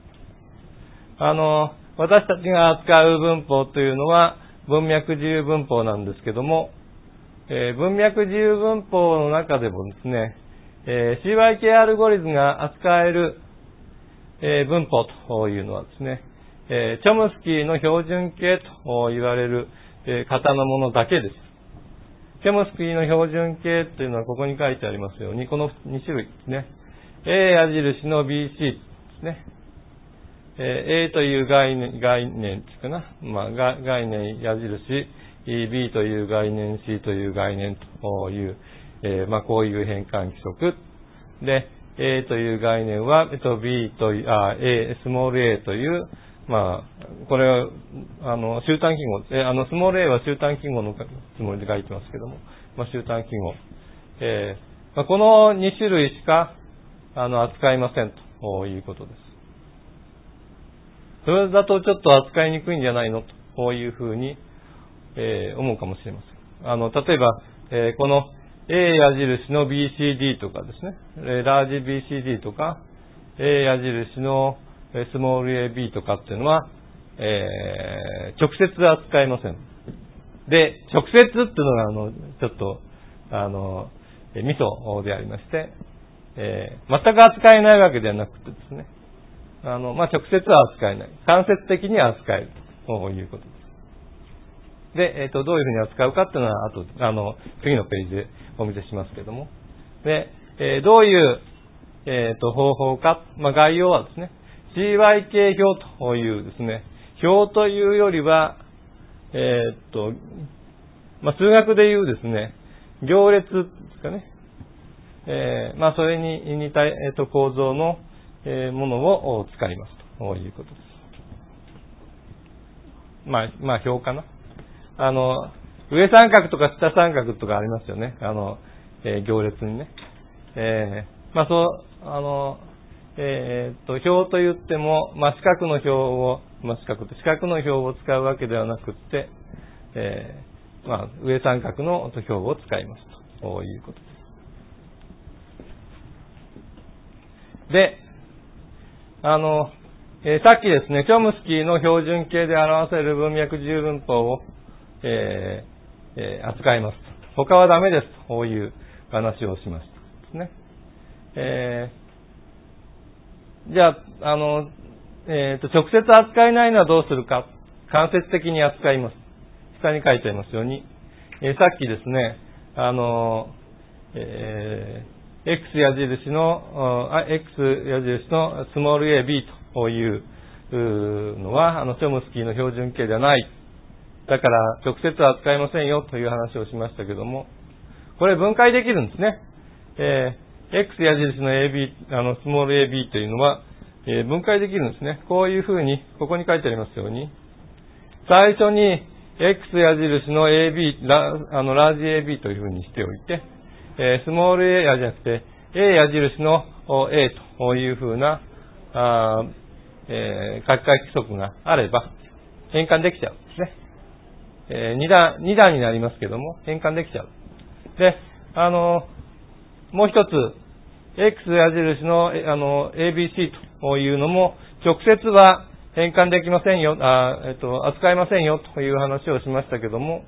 Speaker 1: 私たちが扱う文法というのは、文脈自由文法なんですけども、文脈自由文法の中でもですね、CYK アルゴリズムが扱える、文法というのはですね、チョムスキーの標準形と言われる、型のものだけです。チョムスキーの標準形というのはここに書いてありますように、この2種類ですね。A 矢印の BC ですね。A という概念ですかな。概念矢印、B という概念、C という概念という、こういう変換規則。で、A という概念は、B という、A、スモール a という、これは、集単記号、スモール a は集単記号のつもりで書いてますけども、集単記号。この2種類しか、扱いませんということです。それだとちょっと扱いにくいんじゃないのというふうに、思うかもしれません。例えば、この A 矢印の BCD とかですね、ラージ BCD とか、A 矢印のスモール AB とかっていうのは、直接扱いません。で、直接っていうのが、ちょっと、ミソでありまして、全く扱えないわけではなくてですね、 直接は扱えない。間接的には扱えるということです。で、どういうふうに扱うかっていうのは、あと、次のページでお見せしますけども。で、どういう、方法か、概要はですね、CYK 表というですね、表というよりは、数学でいうですね、行列ですかね。それに似た、構造の、ものを使いますということです。表かな。上三角とか下三角とかありますよね。行列にね。表と言っても、四角の表を、四角の表を使うわけではなくって、上三角の表を使いますということです。で、さっきですね、チョムスキーの標準形で表せる文脈十分法を、扱います。他はダメですという話をしましたですね。じゃあ、直接扱えないのはどうするか。間接的に扱います。下に書いてありますように、さっきですね、X 矢印のスモール a、b というのは、チョムスキーの標準形ではない。だから、直接は扱えませんよという話をしましたけども、これ分解できるんですね。X 矢印の AB、スモール AB というのは、分解できるんですね。こういうふうに、ここに書いてありますように、最初に X 矢印の AB、ラージ AB というふうにしておいて、スモール A じゃなくて、A 矢印の A というふうな、書き換え規則があれば、変換できちゃうんですね。2段になりますけども、変換できちゃう。で、もう一つ、X 矢印の、ABC というのも、直接は変換できませんよ、扱えませんよという話をしましたけども、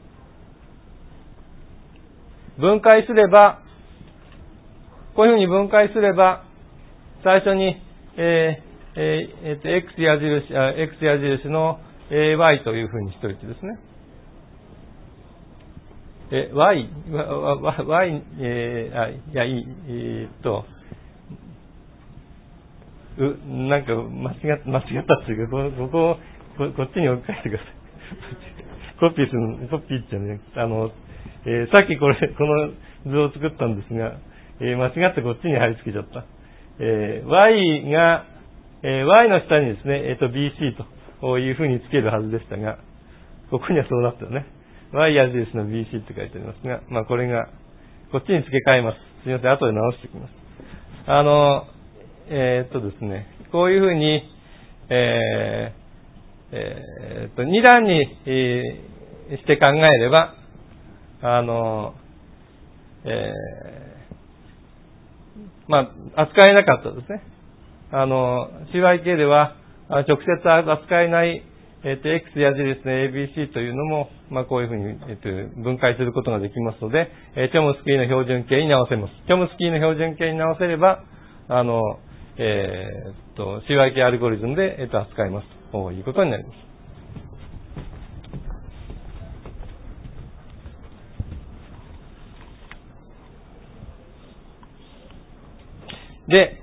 Speaker 1: 分解すれば、こういうふうに分解すれば、最初に、X 矢印の AY というふうにしておいてですね。Y、なんか間違ったっていうか、こっちに置き換えてください。コピーじゃねさっきこの図を作ったんですが、間違ってこっちに貼り付けちゃった。Y の下にですね、BC というふうにつけるはずでしたが、ここにはそうなったよね。Y 矢印の BC って書いてありますが、これが、こっちに付け替えます。すみません、後で直しておきます。ですね、こういうふうに、2段に、して考えれば、扱えなかったですね。CYK では、直接扱えない、X 矢印の ABC というのも、こういうふうに、分解することができますので、チョムスキーの標準形に直せます。チョムスキーの標準形に直せれば、CYK アルゴリズムで、扱いますということになります。で、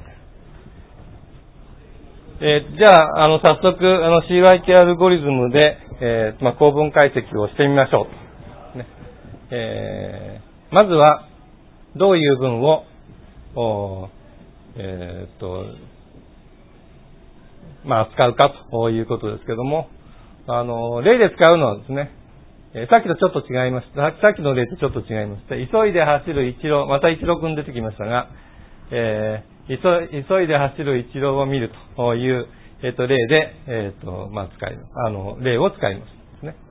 Speaker 1: じゃあ、早速、CYK アルゴリズムで、構文解析をしてみましょう。ねまずは、どういう文を、扱うかということですけども、例で使うのはですね、さっきとちょっと違いました。さっきの例とちょっと違いました。急いで走る一郎、また一郎くん出てきましたが、急いで走る一郎を見るという、例で、例を使いますね。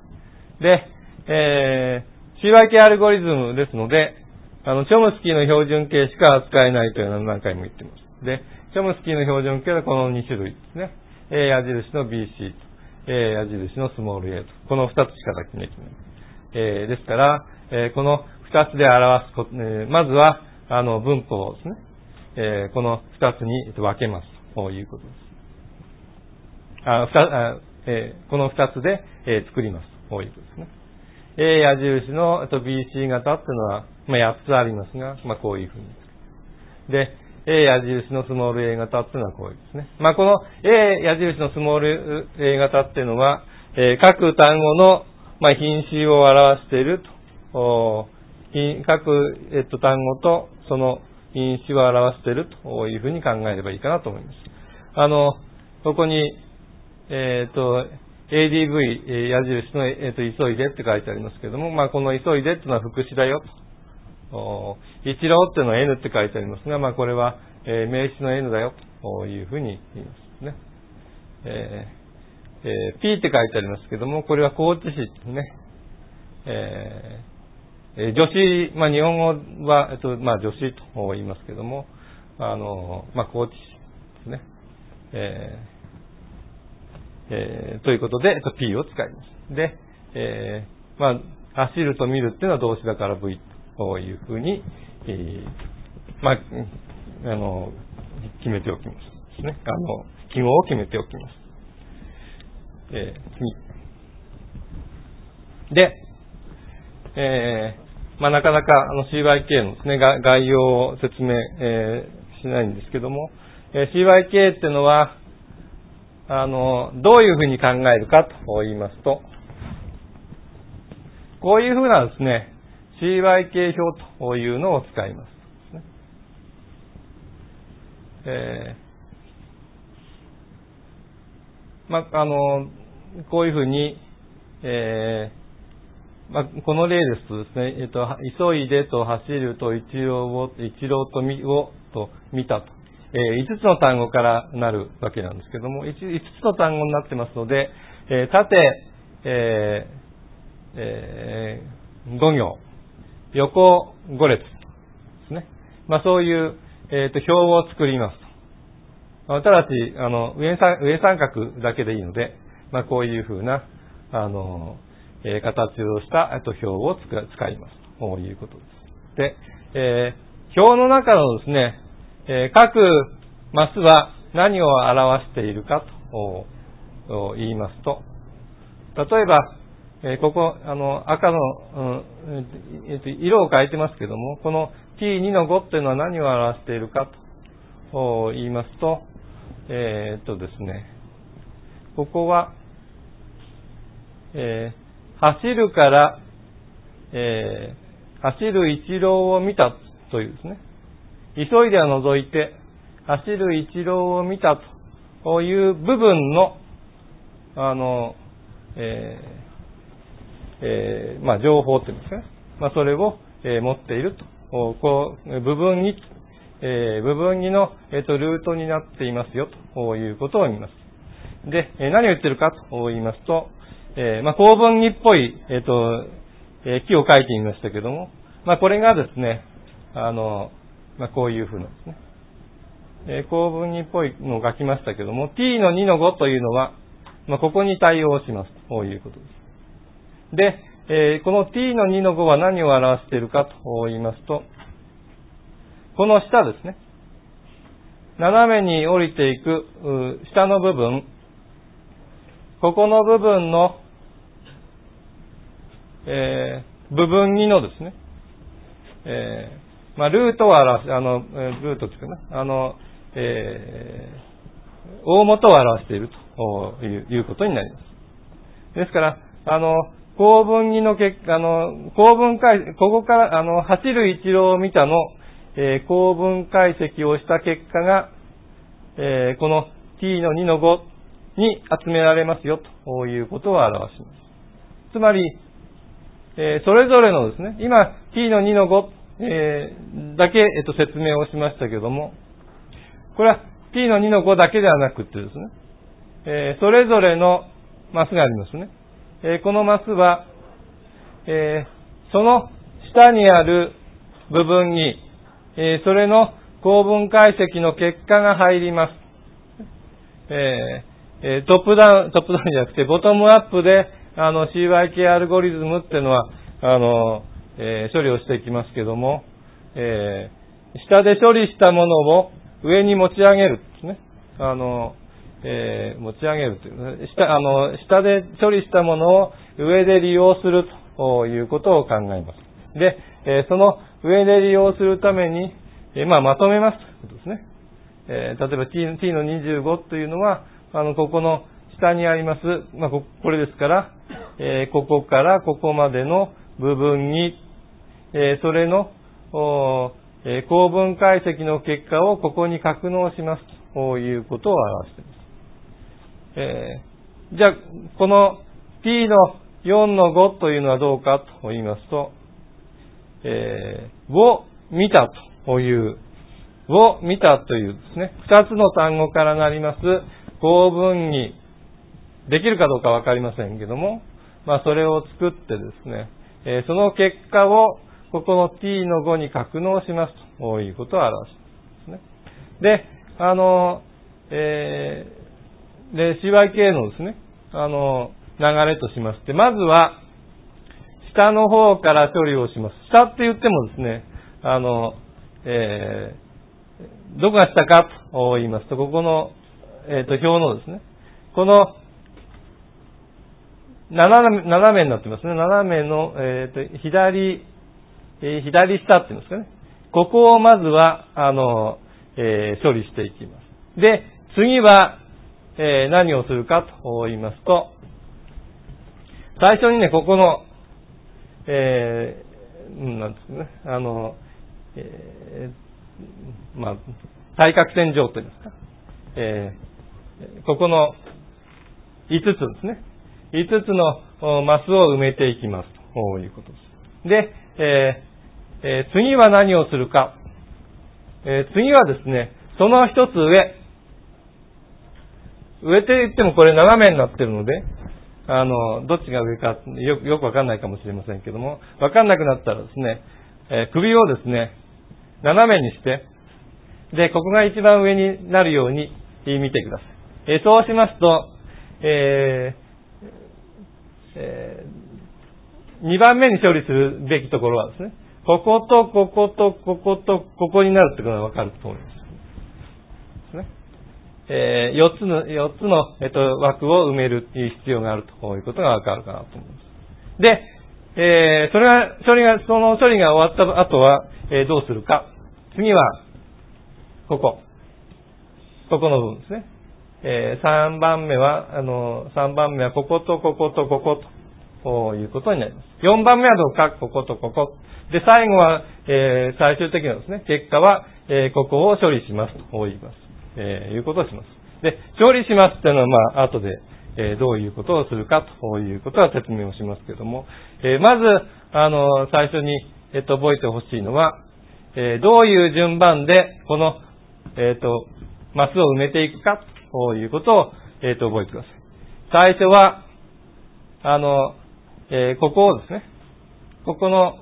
Speaker 1: で、CYK アルゴリズムですので、チョムスキーの標準形しか扱えないというのを何回も言っています。で、チョムスキーの標準形はこの2種類ですね。A 矢印の BC と、A 矢印のスモール a と、この2つしかできない。ですから、この2つで表すこと、まずは、文法をですね、この2つに分けますということです。 この2つで、作ります。こういうことですね。A 矢印のBC 型っていうのは、8つありますが、こういうふうに。で、A 矢印のスモール A 型っていうのはこういうですね。この A 矢印のスモール A 型っていうのは、各単語の、品詞を表していると。各、単語とその品詞を表しているというふうに考えればいいかなと思います。ここに、ADV、矢印の、急いでって書いてありますけども、この急いでっていうのは副詞だよと。一郎っていうのは N って書いてありますが、これは、名詞の N だよというふうに言いますね。P って書いてありますけども、これは高知詞ですね。助詞、日本語は、助詞と言いますけども、高知詞ですね。ということで、P を使います。で、走ると見るっていうのは動詞だから V というふうに、決めておきますですね。記号を決めておきます。で、なかなかCYK のですね、概要を説明、しないんですけども、CYK っていうのは、どういうふうに考えるかと言いますと、こういうふうなですね、CYK 表というのを使います。こういうふうに、この例ですとですね、急いでと走ると一郎と見たと、5つの単語からなるわけなんですけども、5つの単語になってますので、縦、5行、横5列ですね。そういう、表を作りますと。ただし、上三角だけでいいので、こういうふうな、形をした表を使いますということです。で、表の中のですね、各マスは何を表しているかと言いますと、例えば、ここ、赤の、色を変えてますけども、この T2 の5っていうのは何を表しているかと言いますと、ですね、ここは、走るから、走る一郎を見たというですね、急いでは除いて、走る一郎を見たという部分の、情報っていうんですかね。それを、持っていると。部分2の、ルートになっていますよということを言います。で、何を言ってるかと言いますと、構文2っぽい、記を書いてみましたけども、これがですね、こういうふうなんですね。構文2っぽいのを書きましたけども、t の2の5というのは、ここに対応しますということです。で、この t の2の5は何を表しているかと言いますと、この下ですね。斜めに降りていく下の部分、ここの部分の、部分2のですね、ルートを表す、ルートっていうかな、大元を表しているということになります。ですから、構文2の構文解、ここから、走る一郎を見たの、構文解析をした結果が、この t の2の5に集められますよということを表します。つまり、それぞれのですね、今 t の2の5、だけ、説明をしましたけども、これは t の2の5だけではなくてですね、それぞれのマスがありますね。このマスは、その下にある部分に、それの構文解析の結果が入ります。トップダウンじゃなくて、ボトムアップで、CYK アルゴリズムっていうのは、処理をしていきますけども、下で処理したものを上に持ち上げるですね。 持ち上げるという、下で処理したものを上で利用するということを考えます。で、その上で利用するために、まとめますということですね。例えば t の25というのは、ここの下にあります、これですから、ここからここまでの部分に、それの、構文解析の結果をここに格納しますということを表しています。じゃあ、この t の4の5というのはどうかと言いますと、を見たというですね、二つの単語からなります構文にできるかどうかわかりませんけども、それを作ってですね、その結果をここの t の5に格納しますということを表しますね。で、CYK のですね、流れとしまして、まずは下の方から処理をします。下って言ってもですね、どこが下かと言いますと、ここの、表のですね、この斜めになってますね。斜めの、左下っていうんですかね。ここをまずは、処理していきます。で、次は、何をするかと言いますと、最初にね、ここの、なんですね、対角線上といいますか、ここの5つですね。5つのマスを埋めていきますということです。で、次は何をするか。次はですね、その一つ上って言ってもこれ斜めになってるので、どっちが上かよくわかんないかもしれませんけども、わかんなくなったらですね、首をですね、斜めにして、で、ここが一番上になるように見てください。そうしますと、2番目に処理するべきところはですね、こことこことこことここになるってことがわかると思います。ですね。4つの、枠を埋めるっていう必要があるということがわかるかなと思います。で、その処理が終わった後は、どうするか。次は、ここの部分ですね。3番目はこことこことここということになります。4番目はどうか、こことここ。で、最後は、最終的なですね、結果は、ここを処理しますと言います。いうことをします。で、処理しますというのは、後で、どういうことをするかということは説明をしますけれども、まず、最初に、覚えてほしいのは、どういう順番で、この、マスを埋めていくかということを、覚えてください。最初は、ここをですね、ここの、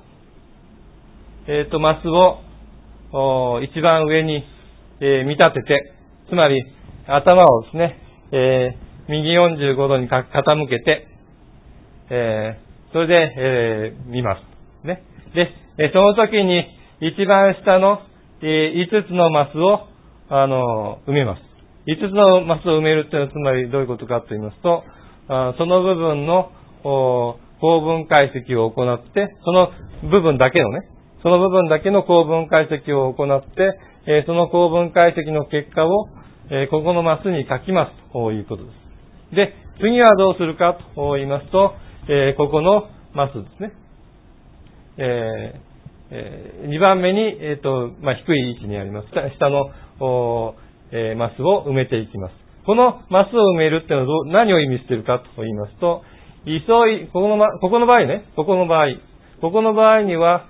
Speaker 1: マスを、一番上に、見立てて、つまり、頭をですね、右45度に傾けて、それで、見ます。ね。で、その時に、一番下の、5つのマスを、埋めます。5つのマスを埋めるっていうのは、つまりどういうことかと言いますと、その部分の、構文解析を行って、その部分だけの構文解析を行って、その構文解析の結果を、ここのマスに書きますということです。で、次はどうするかと言いますと、ここのマスですね。2番目に、低い位置にあります。下の、マスを埋めていきます。このマスを埋めるっていうのは何を意味しているかと言いますと、ここの場合には、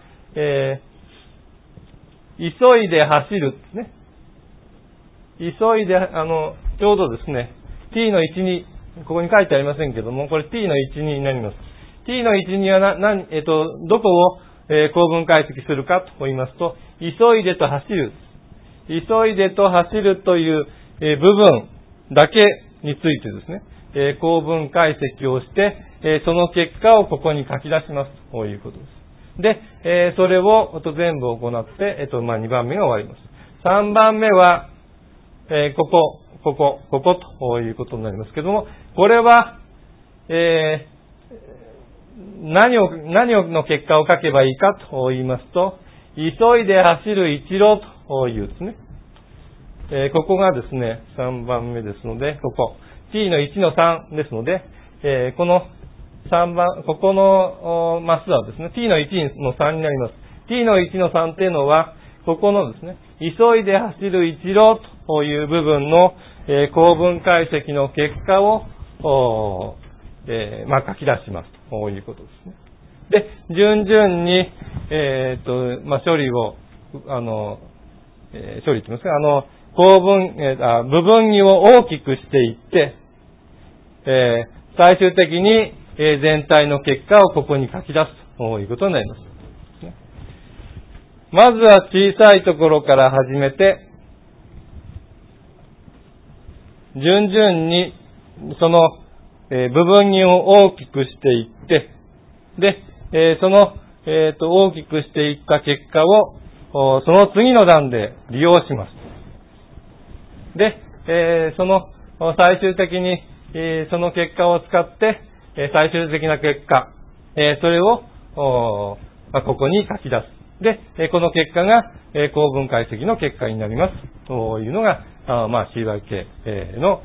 Speaker 1: 急いで走るですね。急いで、ちょうどですね、t の12、ここに書いてありませんけども、これ t の12になります。t の12はどこを、構文解析するかと言いますと、急いでと走る。急いでと走るという、部分だけについてですね、構文解析をして、その結果をここに書き出しますということです。で、それを全部行って、2番目が終わります。3番目は、 ここということになりますけども、これは、何の結果を書けばいいかと言いますと、急いで走る一郎というですね。ここがですね、3番目ですので、ここ。t の1の3ですので、この3番、ここのマスはですね、t の1の3になります。t の1の3っていうのは、ここのですね、急いで走る一郎という部分の、構文解析の結果を、書き出しますということですね。で、順々に、処理を、処理と言いますか、構文、部分儀を大きくしていって、最終的に、全体の結果をここに書き出すということになります。まずは小さいところから始めて、順々にその、部分儀を大きくしていって、で、その、大きくしていった結果を、その次の段で利用します。で、その、最終的に、その結果を使って、最終的な結果、それを、ここに書き出す。で、この結果が、構文解析の結果になります。というのが、CYK の、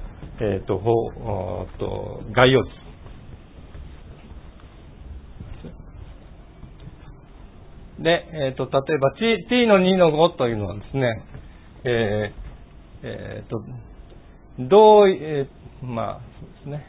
Speaker 1: 概要です。で、例えば t の2の5というのはですね、そうですね。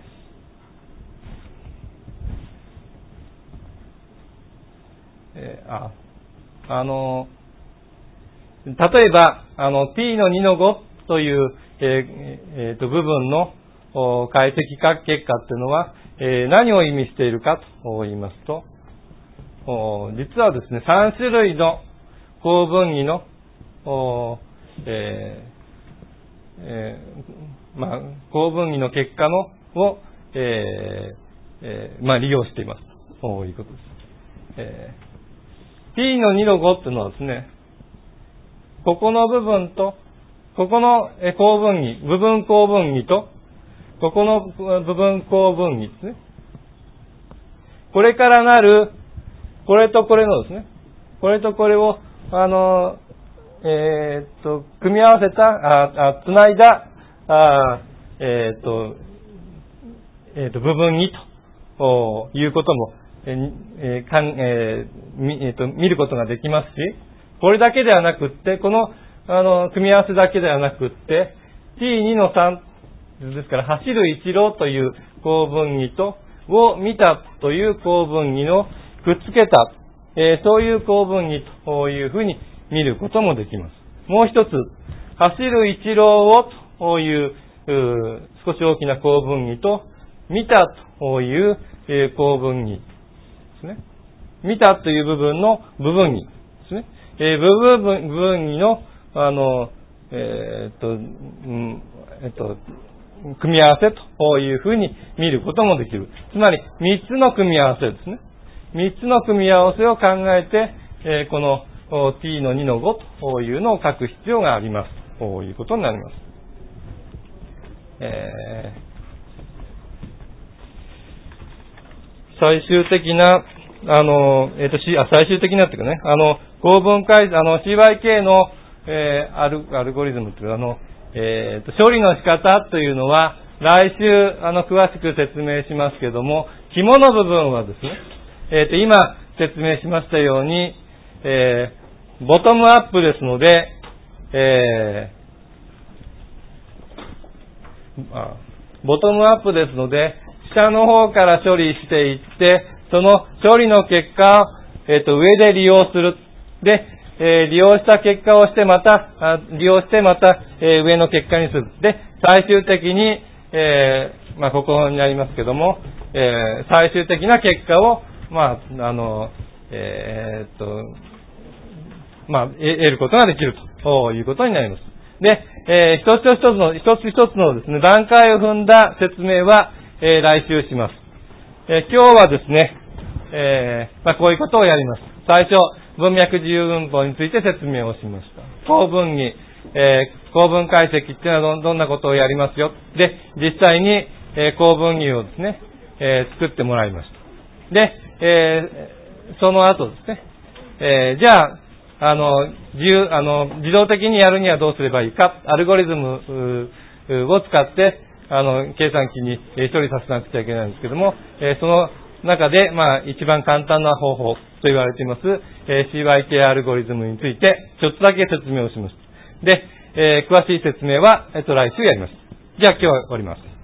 Speaker 1: 例えば、t の2の5という、部分の解析結果っていうのは、何を意味しているかと言いますと、実はですね、3種類の構文儀の、構文儀の結果を、利用していますということです。t の2の5っていうのはですね、ここの部分と、ここの構文儀、部分構文儀と、ここの部分構文儀ですね。これからなる、これとこれのですね、これとこれを、組み合わせた、つないだ、部分儀ということも、見ることができますし、これだけではなくって、この、組み合わせだけではなくって、t2 の3ですから、走る一郎という構文儀と、を見たという構文儀のくっつけた、そういう構文儀というふうに見ることもできます。もう一つ、走る一郎をという、少し大きな構文儀と、見たという構文儀ですね。見たという部分の部分儀ですね。部分儀の、組み合わせというふうに見ることもできる。つまり、3つの組み合わせですね。3つの組み合わせを考えて、この t の2の5というのを書く必要があります。ということになります。最終的な、最終的なっていうかね、構文解、CYK の、アルゴリズムという処理の仕方というのは、来週、詳しく説明しますけども、肝の部分はですね、今説明しましたように、ボトムアップですので、ボトムアップですので、下の方から処理していって、その処理の結果を、上で利用する。で、利用した結果をしてまた、上の結果にする。で、最終的に、ここになりますけども、最終的な結果を、得ることができるということになります。で、一つ一つのですね、段階を踏んだ説明は、来週します。今日はですね、こういうことをやります。最初、文脈自由文法について説明をしました。構文儀、 構文解析っていうのはどんなことをやりますよ。で、実際に、構文入をですね、作ってもらいました。で、その後ですね、じゃあ、自動的にやるにはどうすればいいか、アルゴリズムを使って、計算機に処理させなくちゃいけないんですけども、その中で、一番簡単な方法と言われています、CYK アルゴリズムについて、ちょっとだけ説明をします。で、詳しい説明は、来週やります。じゃあ今日は終わります。